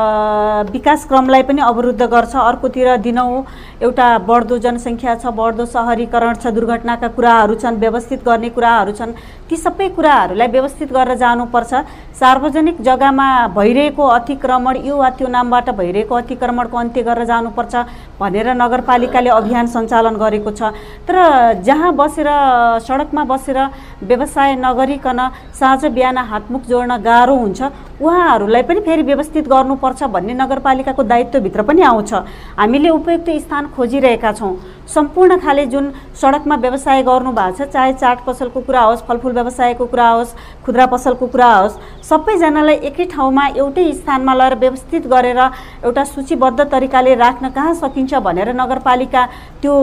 Speaker 3: विकास क्रमलाई पनि अवरुद्ध गर्छ, अर्कोतिर दिनौँ एउटा बढ्दो जनसङ्ख्या छ, बढ्दो सहरीकरण छ, दुर्घटनाका कुराहरू छन्, व्यवस्थित गर्ने कुराहरू छन्। ती सबै कुराहरूलाई व्यवस्थित गरेर जानुपर्छ। सार्वजनिक जग्गामा भइरहेको अतिक्रमण यो वा त्यो नामबाट भइरहेको अतिक्रमणको अन्त्य गरेर जानुपर्छ भनेर नगरपालिकाले अभियान सञ्चालन गरेको छ। तर जहाँ बसेर सडकमा बसेर व्यवसाय नगरिकन साँझ बिहान हातमुख जोड्न गाह्रो हुन्छ, उहाँहरूलाई पनि फेरि व्यवस्थित गर्नुपर्छ भन्ने नगरपालिकाको दायित्वभित्र पनि आउँछ। हामीले उपयुक्त स्थान खोजिरहेका छौँ। सम्पूर्ण खाले जुन सडकमा व्यवसाय गर्नु भएको छ, चाहे चाट पसलको कुरा होस्, फलफुल व्यवसायको कुरा होस्, खुद्रा पसलको कुरा होस्, सबैजनालाई एकै ठाउँमा एउटै स्थानमा लगेर व्यवस्थित गरेर एउटा सूचीबद्ध तरिकाले राख्न कहाँ सकिन्छ भनेर नगरपालिका त्यो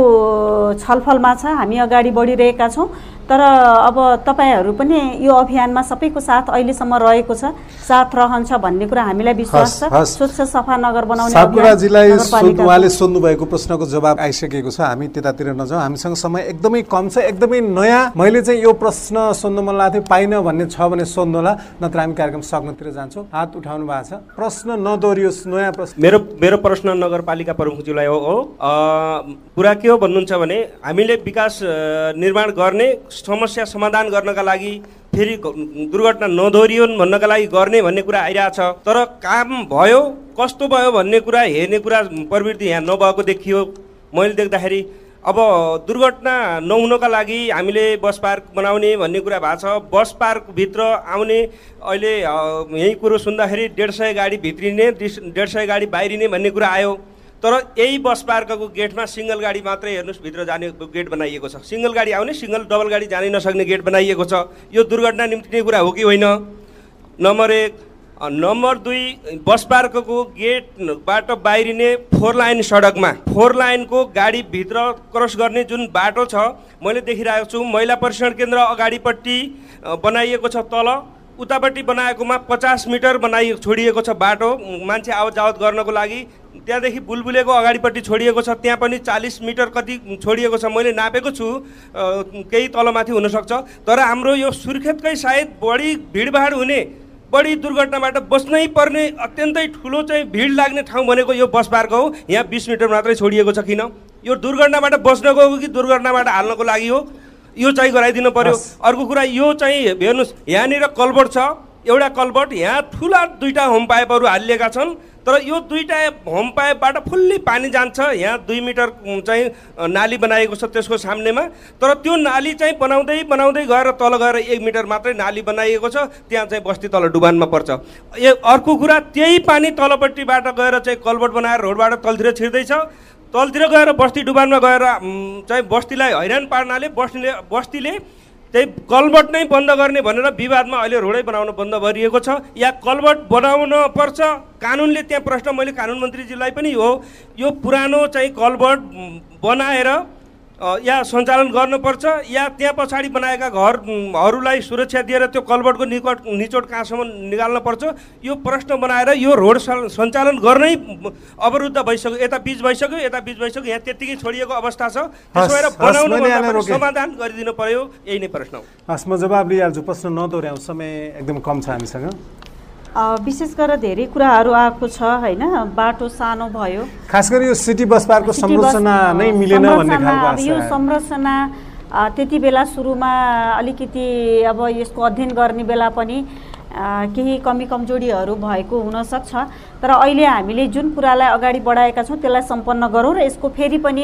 Speaker 3: छलफलमा छ। हामी अगाडि बढिरहेका छौँ। तर अब तपाईँहरू पनि यो अभियानमा सबैको साथ अहिलेसम्म रहेको छ, साथ रहन्छ भन्ने कुरा हामीलाई विश्वास छ। स्वच्छ सफा नगर बनाउने
Speaker 9: सापकोटाजीलाई उहाँले सोध्नु भएको प्रश्नको जवाब आइसकेको छ। हामी त्यतातिर नजाउँ, हामीसँग समय एकदमै कम छ, एकदमै नयाँ। मैले चाहिँ यो प्रश्न सोध्नु मन लाग्थ्यो, पाइनँ भन्ने छ भने सोध्नुहोला, नत्र हामी कार्यक्रम सक्नतिर जान्छौँ। हात उठाउनु भएको छ, प्रश्न नदोहोरियोस्, नयाँ प्रश्न।
Speaker 8: मेरो मेरो प्रश्न नगरपालिका प्रमुखज्यूलाई हो हो कुरा के हो भन्नुहुन्छ भने हामीले विकास निर्माण गर्ने, समस्या समाधान गर्नका लागि, फेरि दुर्घटना नदोहोरियोन् भन्नका लागि गर्ने भन्ने कुरा आइरहेछ। तर काम भयो कस्तो भयो भन्ने कुरा हेर्ने कुरा प्रवृत्ति यहाँ नभएको देखियो मैले देख्दाखेरि। अब दुर्घटना नहुनका लागि हामीले बस पार्क बनाउने भन्ने कुरा भएको छ। बस पार्कभित्र आउने अहिले यही कुरो सुन्दाखेरि डेढ सय गाडी भित्रिने, डेढ सय गाडी बाहिरिने भन्ने कुरा आयो। तर यही बस पार्कको गेटमा सिङ्गल गाडी मात्रै हेर्नुहोस् भित्र जाने गेट बनाइएको छ। सिङ्गल गाडी आउने, सिङ्गल डबल गाडी जानै नसक्ने गेट बनाइएको छ। यो दुर्घटना निम्तिने कुरा हो कि होइन? नम्बर एक। नम्बर दुई, बस पार्कको गेटबाट बाहिरिने फोर लाइन सडकमा फोर लाइनको गाडी भित्र क्रस गर्ने जुन बाटो छ मैले देखिरहेको छु। महिला प्रशिक्षण केन्द्र अगाडिपट्टि बनाइएको छ, तल उतापट्टि बनाएकोमा पचास मिटर बनाइ छोडिएको छ बाटो मान्छे आवत जावत गर्नको लागि। त्यहाँदेखि बुलबुलेको अगाडिपट्टि छोडिएको छ, त्यहाँ पनि चालिस मिटर कति छोडिएको छ, मैले नापेको छु, केही तलमाथि हुनसक्छ। तर हाम्रो यो सुर्खेतकै सायद बढी भिडभाड हुने, बढी दुर्घटनाबाट बस्नै पर्ने अत्यन्तै ठुलो चाहिँ भिड लाग्ने ठाउँ भनेको यो बस पार्क हो। यहाँ बिस मिटर मात्रै छोडिएको छ। किन? यो दुर्घटनाबाट बस्नको हो कि दुर्घटनाबाट हाल्नको लागि हो? यो चाहिँ गराइदिनु पर्यो। अर्को कुरा, यो चाहिँ हेर्नुहोस्, यहाँनिर कल्भर्ट छ, एउटा कल्भर्ट, यहाँ ठुला दुईवटा होम पाइपहरू हालिएका छन्। तर यो दुईवटा होम पाइपबाट फुल्ली पानी जान्छ। यहाँ दुई मिटर चाहिँ नाली बनाइएको छ त्यसको सामनेमा। तर त्यो नाली चाहिँ बनाउँदै बनाउँदै गएर तल गएर एक मिटर मात्रै नाली बनाइएको छ, त्यहाँ चाहिँ बस्ती तल डुबानमा पर्छ। ए अर्को कुरा, त्यही पानी तलपट्टिबाट गएर चाहिँ कल्भर्ट बनाएर रोडबाट तलतिर छिर्दैछ। तलतिर गएर बस्ती डुबानमा गएर चाहिँ बस्तीलाई हैरान पार्नाले बस्तीले बस्तीले त्यही कल्भर्ट नै बन्द गर्ने भनेर विवादमा अहिले रोडै बनाउन बन्द गरिएको छ। या कल्भर्ट बनाउन पर्छ, कानुनले त्यहाँ प्रश्न मैले कानुन मन्त्रीजीलाई पनि हो, यो पुरानो चाहिँ कल्भर्ट बनाएर या सञ्चालन गर्नुपर्छ या त्यहाँ पछाडि बनाएका घरहरूलाई सुरक्षा दिएर त्यो कल्भर्टको निकट निचोड कहाँसम्म निकाल्न पर्छ, यो प्रश्न बनाएर यो रोड सञ्चालन गर्नै अवरुद्ध भइसक्यो। यता बिच भइसक्यो, यता बिच भइसक्यो, यहाँ त्यत्तिकै छोडिएको अवस्था छ। त्यसो भएर बनाउनु समाधान गरिदिनु पर्यो, यही नै प्रश्न हो।
Speaker 9: हस्, म जवाब लिइहाल्छु, प्रश्न नदोहोऱ्याउँ, समय एकदम कम छ हामीसँग।
Speaker 3: विशेष गरेर धेरै कुराहरू आएको छ होइन, बाटो सानो भयो,
Speaker 9: खास गरी यो सिटी बस पार्कको संरचना नै मिलेन भन्ने खालको आशा।
Speaker 3: यो संरचना त्यति बेला सुरुमा अलिकति अब यसको अध्ययन गर्ने बेला पनि केही कमी कमजोरीहरू भएको हुनसक्छ, तर अहिले हामीले जुन कुरालाई अगाडि बढाएका छौँ त्यसलाई सम्पन्न गरौँ र यसको फेरि पनि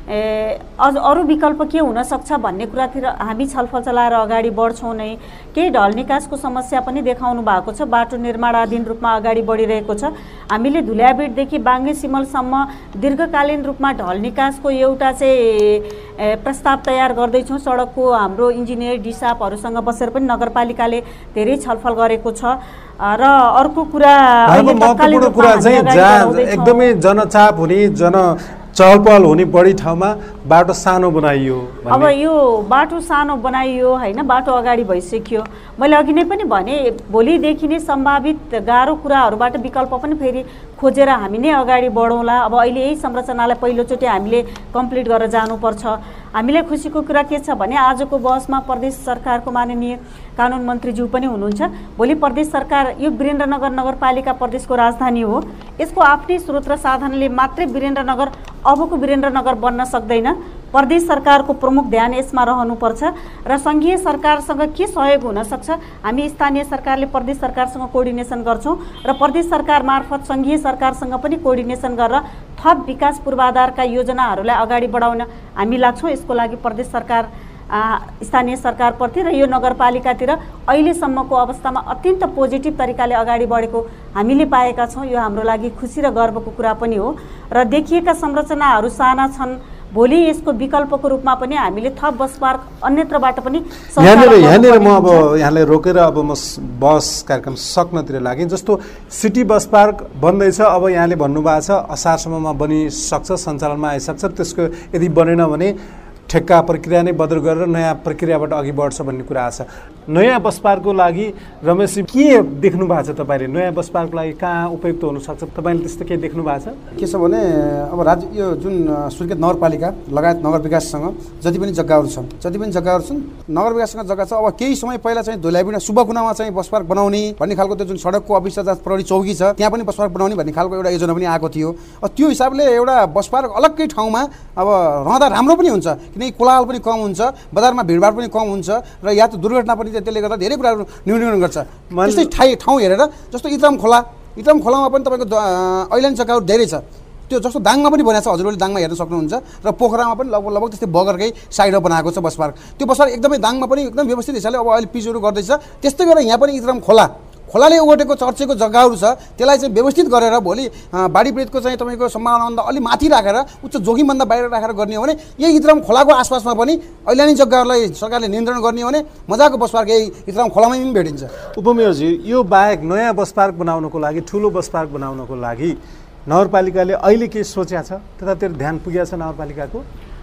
Speaker 3: अझ अरू विकल्प के हुनसक्छ भन्ने कुरातिर हामी छलफल चलाएर अगाडि बढ्छौँ नै। केही ढल निकासको समस्या पनि देखाउनु भएको छ, बाटो निर्माणाधीन रूपमा अगाडि बढिरहेको छ। हामीले धुल्याबेटदेखि बाङ्गे सिमलसम्म दीर्घकालीन रूपमा ढल निकासको एउटा चाहिँ प्रस्ताव तयार गर्दैछौँ। सडकको हाम्रो इन्जिनियर डिसापहरूसँग बसेर पनि नगरपालिकाले धेरै छलफल गरेको छ। र अर्को कुरा
Speaker 9: महत्त्वपूर्ण कुरा चाहिँ जहाँ एकदमै जनचाप हुने जन चहलपहल हुने बढी ठाउँमा बाटो सानो बनाइयो।
Speaker 3: अब यो बाटो सानो बनाइयो होइन, बाटो अगाडि भइसक्यो। मैले अघि नै पनि भने भोलिदेखि नै सम्भावित गाह्रो कुराहरूबाट विकल्प पनि फेरि खोजेर हामी नै अगाडि बढौँला। अब अहिले यही संरचनालाई पहिलोचोटि हामीले कम्प्लिट गरेर जानुपर्छ। हामीलाई खुसीको कुरा के छ भने आजको बहसमा प्रदेश सरकारको माननीय कानुन मन्त्रीज्यू पनि हुनुहुन्छ। भोलि प्रदेश सरकार, यो वीरेन्द्रनगर नगरपालिका प्रदेशको राजधानी हो, यसको आफ्नै स्रोत र साधनले मात्रै वीरेन्द्रनगर अबको वीरेन्द्रनगर बन्न सक्दैन। प्रदेश सरकारको प्रमुख ध्यान यसमा रहनुपर्छ र सङ्घीय सरकारसँग के सहयोग हुनसक्छ हामी स्थानीय सरकारले प्रदेश सरकारसँग कोअर्डिनेसन गर्छौँ र प्रदेश सरकार मार्फत सङ्घीय सरकारसँग पनि कोअर्डिनेसन गरेर थप विकास पूर्वाधारका योजनाहरूलाई अगाडि बढाउन हामी लाग्छौँ। यसको लागि प्रदेश सरकार स्थानीय सरकारप्रति र यो नगरपालिकातिर अहिलेसम्मको अवस्थामा अत्यन्त पोजिटिभ तरिकाले अगाडि बढेको हामीले पाएका छौँ। यो हाम्रो लागि खुसी र गर्वको कुरा पनि हो र देखिएका संरचनाहरू साना छन्, भोलि यसको विकल्पको रूपमा पनि हामीले थप बस पार्क अन्यत्रबाट पनि
Speaker 9: यहाँनिर यहाँनिर म अब यहाँलाई रोकेर अब म बस कार्यक्रम सक्नतिर लागेँ। जस्तो सिटी बस पार्क बन्दैछ, अब यहाँले भन्नुभएको छ असारसम्ममा बनिसक्छ, सञ्चालनमा आइसक्छ। त्यसको यदि बनेन भने ठेक्का प्रक्रिया नै बदल गरेर नयाँ प्रक्रियाबाट अघि बढ्छ भन्ने कुरा छ। नयाँ बस पार्कको लागि रमेशजी के देख्नु भएको छ तपाईँले? नयाँ बस पार्कको लागि कहाँ उपयुक्त हुनसक्छ तपाईँले त्यस्तो केही देख्नु भएको छ?
Speaker 6: के छ भने अब राज्य यो जुन स्वीकृत नगरपालिका लगायत नगर विकाससँग जति पनि जग्गाहरू छन् जति पनि जग्गाहरू छन् नगर विकाससँग जग्गा छ। अब केही समय पहिला चाहिँ धुलाबिना शुभकुनामा चाहिँ बस पार्क बनाउने भन्ने खालको त्यो जुन सडकको अफिस छ, प्रहरी चौकी छ, त्यहाँ पनि बस पार्क बनाउने भन्ने खालको एउटा योजना पनि आएको थियो। त्यो हिसाबले एउटा बस पार्क अलग्गै ठाउँमा अब रहँदा राम्रो पनि हुन्छ, किनकि कोलाहल पनि कम हुन्छ, बजारमा भिडभाड पनि कम हुन्छ र यात्रु दुर्घटना पनि त्यसले गर्दा धेरै कुराहरू न्यूनीकरण गर्छ। त्यस्तै ठाई ठाउँ हेरेर जस्तो इतराम खोला इतराम खोलामा पनि तपाईँको ऐल्यान्ड जग्गाहरू धेरै छ। त्यो जस्तो दाङमा पनि बनाएको छ, हजुरहरूले दाङमा हेर्न सक्नुहुन्छ र पोखरामा पनि लगभग लगभग त्यस्तै बगरकै साइडमा बनाएको छ बस पार्क। त्यो बस पार्क एकदमै दाङमा पनि एकदम व्यवस्थित हिसाबले अब अहिले पिचहरू गर्दैछ। त्यस्तै गरेर यहाँ पनि इतराम खोला खोलाले ओगटेको चर्चेको जग्गाहरू छ, त्यसलाई चाहिँ व्यवस्थित गरेर भोलि बाढी पीडितको चाहिँ तपाईँको सम्भावनाभन्दा अलि माथि राखेर उच्च जोखिमभन्दा बाहिर राखेर गर्ने हो भने यही इतराम खोलाको आसपासमा पनि ऐल्यान्डी जग्गाहरूलाई सरकारले नियन्त्रण गर्ने हो भने मजाको बस पार्क यही इतराम खोलामै पनि भेटिन्छ।
Speaker 9: उपमेयरजी, यो बाहेक नयाँ बस पार्क बनाउनको लागि, ठुलो बस पार्क बनाउनको लागि नगरपालिकाले अहिले के सोचेको छ? त्यतातिर ध्यान पुगेको छ नगरपालिकाको?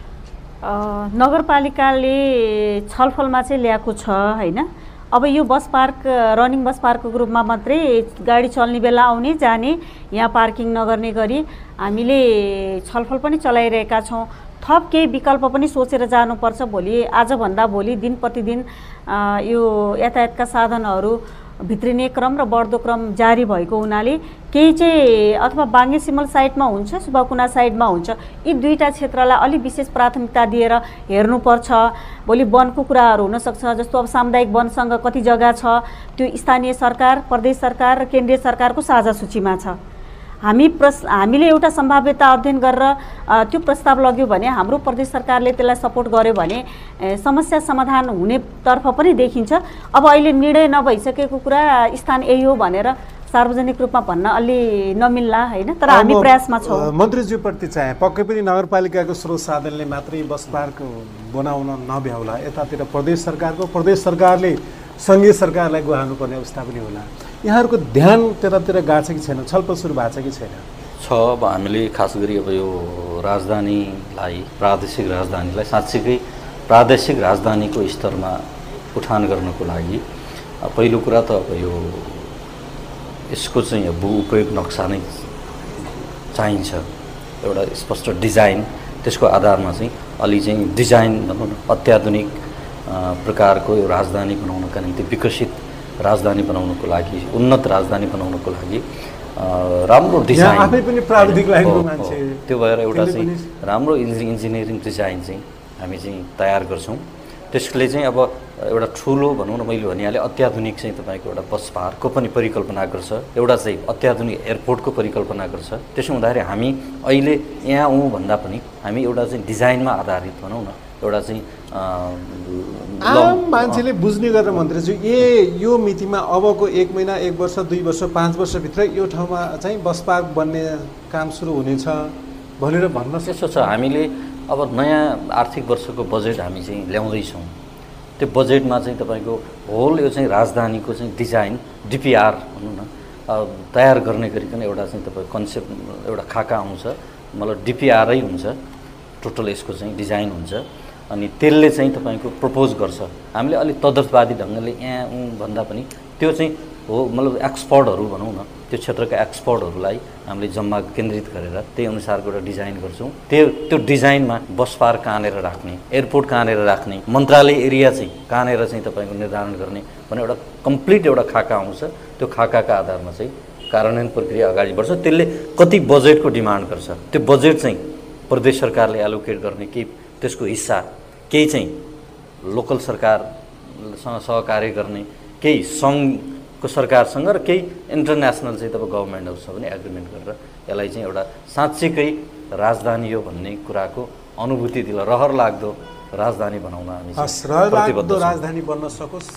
Speaker 3: नगरपालिकाले छलफलमा चाहिँ ल्याएको छ होइन। अब यो बस पार्क रनिङ बस पार्कको रूपमा मात्रै गाडी चल्ने बेला आउने जाने, यहाँ पार्किङ नगर्ने गरी हामीले छलफल पनि चलाइरहेका छौँ। थप केही विकल्प पनि सोचेर जानुपर्छ। भोलि आजभन्दा भोलि दिन प्रतिदिन यो यातायातका साधनहरू भित्रिने क्रम र बढ्दो क्रम जारी भएको हुनाले केही चाहिँ अथवा बाङ्गे सिमल साइडमा हुन्छ, सुबाकुना साइडमा हुन्छ, यी दुईवटा क्षेत्रलाई अलिक विशेष प्राथमिकता दिएर हेर्नुपर्छ। भोलि वनको कुराहरू हुनसक्छ, जस्तो अब सामुदायिक वनसँग कति जग्गा छ त्यो स्थानीय सरकार, प्रदेश सरकार र केन्द्रीय सरकारको साझा सूचीमा छ। हामी प्रस हामीले एउटा सम्भाव्यता अध्ययन गरेर त्यो प्रस्ताव लग्यो भने हाम्रो प्रदेश सरकारले त्यसलाई सपोर्ट गर्यो भने समस्या समाधान हुनेतर्फ पनि देखिन्छ। अब अहिले निर्णय नभइसकेको कुरा स्थान यही हो भनेर सार्वजनिक रूपमा भन्न अलि नमिल्ला होइन, तर हामी प्रयासमा छौँ।
Speaker 9: मन्त्रीज्यूप्रति चाहिँ पक्कै पनि नगरपालिकाको स्रोत साधनले मात्रै बस पार्क बनाउन नभ्याउला, यतातिर प्रदेश सरकारको प्रदेश सरकारले सङ्घीय सरकारलाई गुहार्नुपर्ने अवस्था पनि होला। यहाँहरूको ध्यान त्यतातिर गएको छ कि छैन? छलफल सुरु भएको छ कि छैन?
Speaker 5: छ। अब हामीले खास गरी अब यो राजधानीलाई, प्रादेशिक राजधानीलाई साँच्चीकै प्रादेशिक राजधानीको स्तरमा उठान गर्नको लागि पहिलो कुरा त अब यो यसको चाहिँ भू उपयोग नक्सा नै चाहिन्छ, एउटा स्पष्ट डिजाइन। त्यसको आधारमा चाहिँ अलि चाहिँ डिजाइन भनौँ न अत्याधुनिक प्रकारको यो राजधानी बनाउनका निम्ति, विकसित राजधानी बनाउनको लागि, उन्नत राजधानी बनाउनको लागि राम्रो डिजाइन
Speaker 9: आफै पनि प्राविधिक लाइनको मान्छे,
Speaker 5: त्यो भएर एउटा चाहिँ राम्रो इन्जिनियरिङ डिजाइन चाहिँ हामी चाहिँ तयार गर्छौँ त्यसले चाहिँ अब एउटा ठुलो भनौँ न मैले भनिहालेँ अत्याधुनिक चाहिँ तपाईँको एउटा बस पार्कको पनि परिकल्पना गर्छ, एउटा चाहिँ अत्याधुनिक एयरपोर्टको परिकल्पना गर्छ। त्यसो हुँदाखेरि हामी अहिले यहाँ औँ भन्दा पनि हामी एउटा चाहिँ डिजाइनमा आधारित भनौँ न एउटा चाहिँ
Speaker 9: आम मान्छेले बुझ्ने गरेर मन्त्रीज्यू ए यो मितिमा अबको एक महिना एक वर्ष दुई वर्ष पाँच वर्षभित्र यो ठाउँमा चाहिँ बस पार्क बन्ने काम सुरु हुनेछ भनेर भन्न
Speaker 5: त्यसो छ। हामीले अब नयाँ आर्थिक वर्षको बजेट हामी चाहिँ ल्याउँदैछौँ। त्यो बजेटमा चाहिँ तपाईँको होल यो चाहिँ राजधानीको चाहिँ डिजाइन डिपिआर भनौँ न तयार गर्ने गरिकन एउटा चाहिँ तपाईँको कन्सेप्ट एउटा खाका आउँछ, मतलब डिपिआरै हुन्छ, टोटल यसको चाहिँ डिजाइन हुन्छ। अनि त्यसले चाहिँ तपाईँको प्रपोज गर्छ। हामीले अलिक तदर्थवादी ढङ्गले यहाँ उँ भन्दा पनि त्यो चाहिँ हो मतलब एक्सपर्टहरू भनौँ न त्यो क्षेत्रका एक्सपर्टहरूलाई हामीले जम्मा केन्द्रित गरेर त्यही अनुसारको एउटा डिजाइन गर्छौँ। त्यो त्यो डिजाइनमा बस पार्क कहाँनिर राख्ने, एयरपोर्ट कहाँनिर राख्ने, मन्त्रालय एरिया चाहिँ कहाँनिर चाहिँ तपाईँको निर्धारण गर्ने भन्ने एउटा कम्प्लिट एउटा खाका आउँछ। त्यो खाकाका आधारमा चाहिँ कार्यान्वयन प्रक्रिया अगाडि बढ्छ। त्यसले कति बजेटको डिमान्ड गर्छ, त्यो बजेट चाहिँ प्रदेश सरकारले एलोकेट गर्ने कि त्यसको हिस्सा केही चाहिँ लोकल सरकारसँग सहकार्य गर्ने, केही सङ्घको सरकारसँग र केही इन्टरनेसनल चाहिँ तपाईँ गभर्मेन्टहरूसँग पनि एग्रिमेन्ट गरेर यसलाई चाहिँ एउटा साँच्चैकै राजधानी हो भन्ने कुराको अनुभूति दिला रहर लाग्दो राजधानी बनाउन हामी प्रतिबद्ध छौँ।
Speaker 9: राजधानी बन्न सकोस्।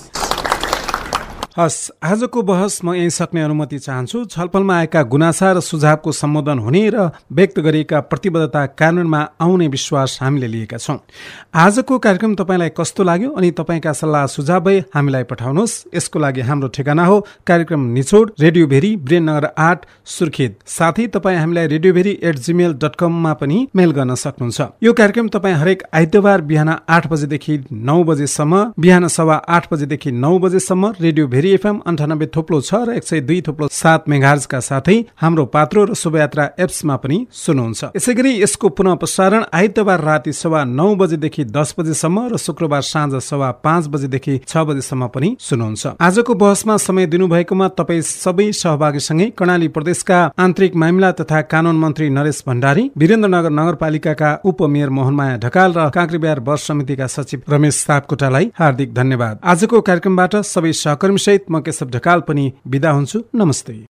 Speaker 1: हस्, आजको बहस म यही सक्ने अनुमति चाहन्छु। छलफलमा आएका गुनासा र सुझावको सम्बोधन हुने र व्यक्त गरिएका प्रतिबद्धता कार्यान्वयनमा आउने विश्वास हामीले लिएका छौँ। आजको कार्यक्रम तपाईँलाई कस्तो लाग्यो अनि तपाईँका सल्लाह सुझाव भए हामीलाई पठाउनुहोस्। यसको लागि हाम्रो ठेगाना हो कार्यक्रम निचोड, रेडियो भेरी, वीरेन्द्रनगर आठ, सुर्खेत। साथै तपाईँ हामीलाई radio Bheri at Gmail dot कममा पनि मेल गर्न सक्नुहुन्छ। यो कार्यक्रम तपाईँ हरेक आइतबार बिहान आठ बजेदेखि नौ बजेसम्म, बिहान सवा आठ बजेदेखि नौ बजेसम्म रेडियो भेरी एफएम अन्ठानब्बे थोप्लो छ र एक सय दुई थोप्लो सात मेगाहर्जका साथै हाम्रो पात्रो र शोभायात्रा एप्समा पनि सुन्नुहुन्छ। यसै गरी यसको पुनः प्रसारण आइतबार राति सवा नौ बजेदेखि दस बजेसम्म र शुक्रबार साँझ सवा पाँच बजेदेखि छ बजेसम्म पनि सुन्नुहुन्छ। आजको बहसमा समय दिनुभएकोमा तपाईँ सबै सहभागीसँगै कर्णाली प्रदेशका आन्तरिक मामिला तथा कानून मन्त्री नरेश भण्डारी, वीरेन्द्रनगर नगरपालिकाका उपमेयर मोहनमाया ढकाल र काँक्रेबिहार बस समितिका सचिव रमेश सापकोटालाई हार्दिक धन्यवाद। आजको कार्यक्रमबाट सबै सहकर्मी सहित म केशव ढकाल पनि बिदा हुन्छु। नमस्ते।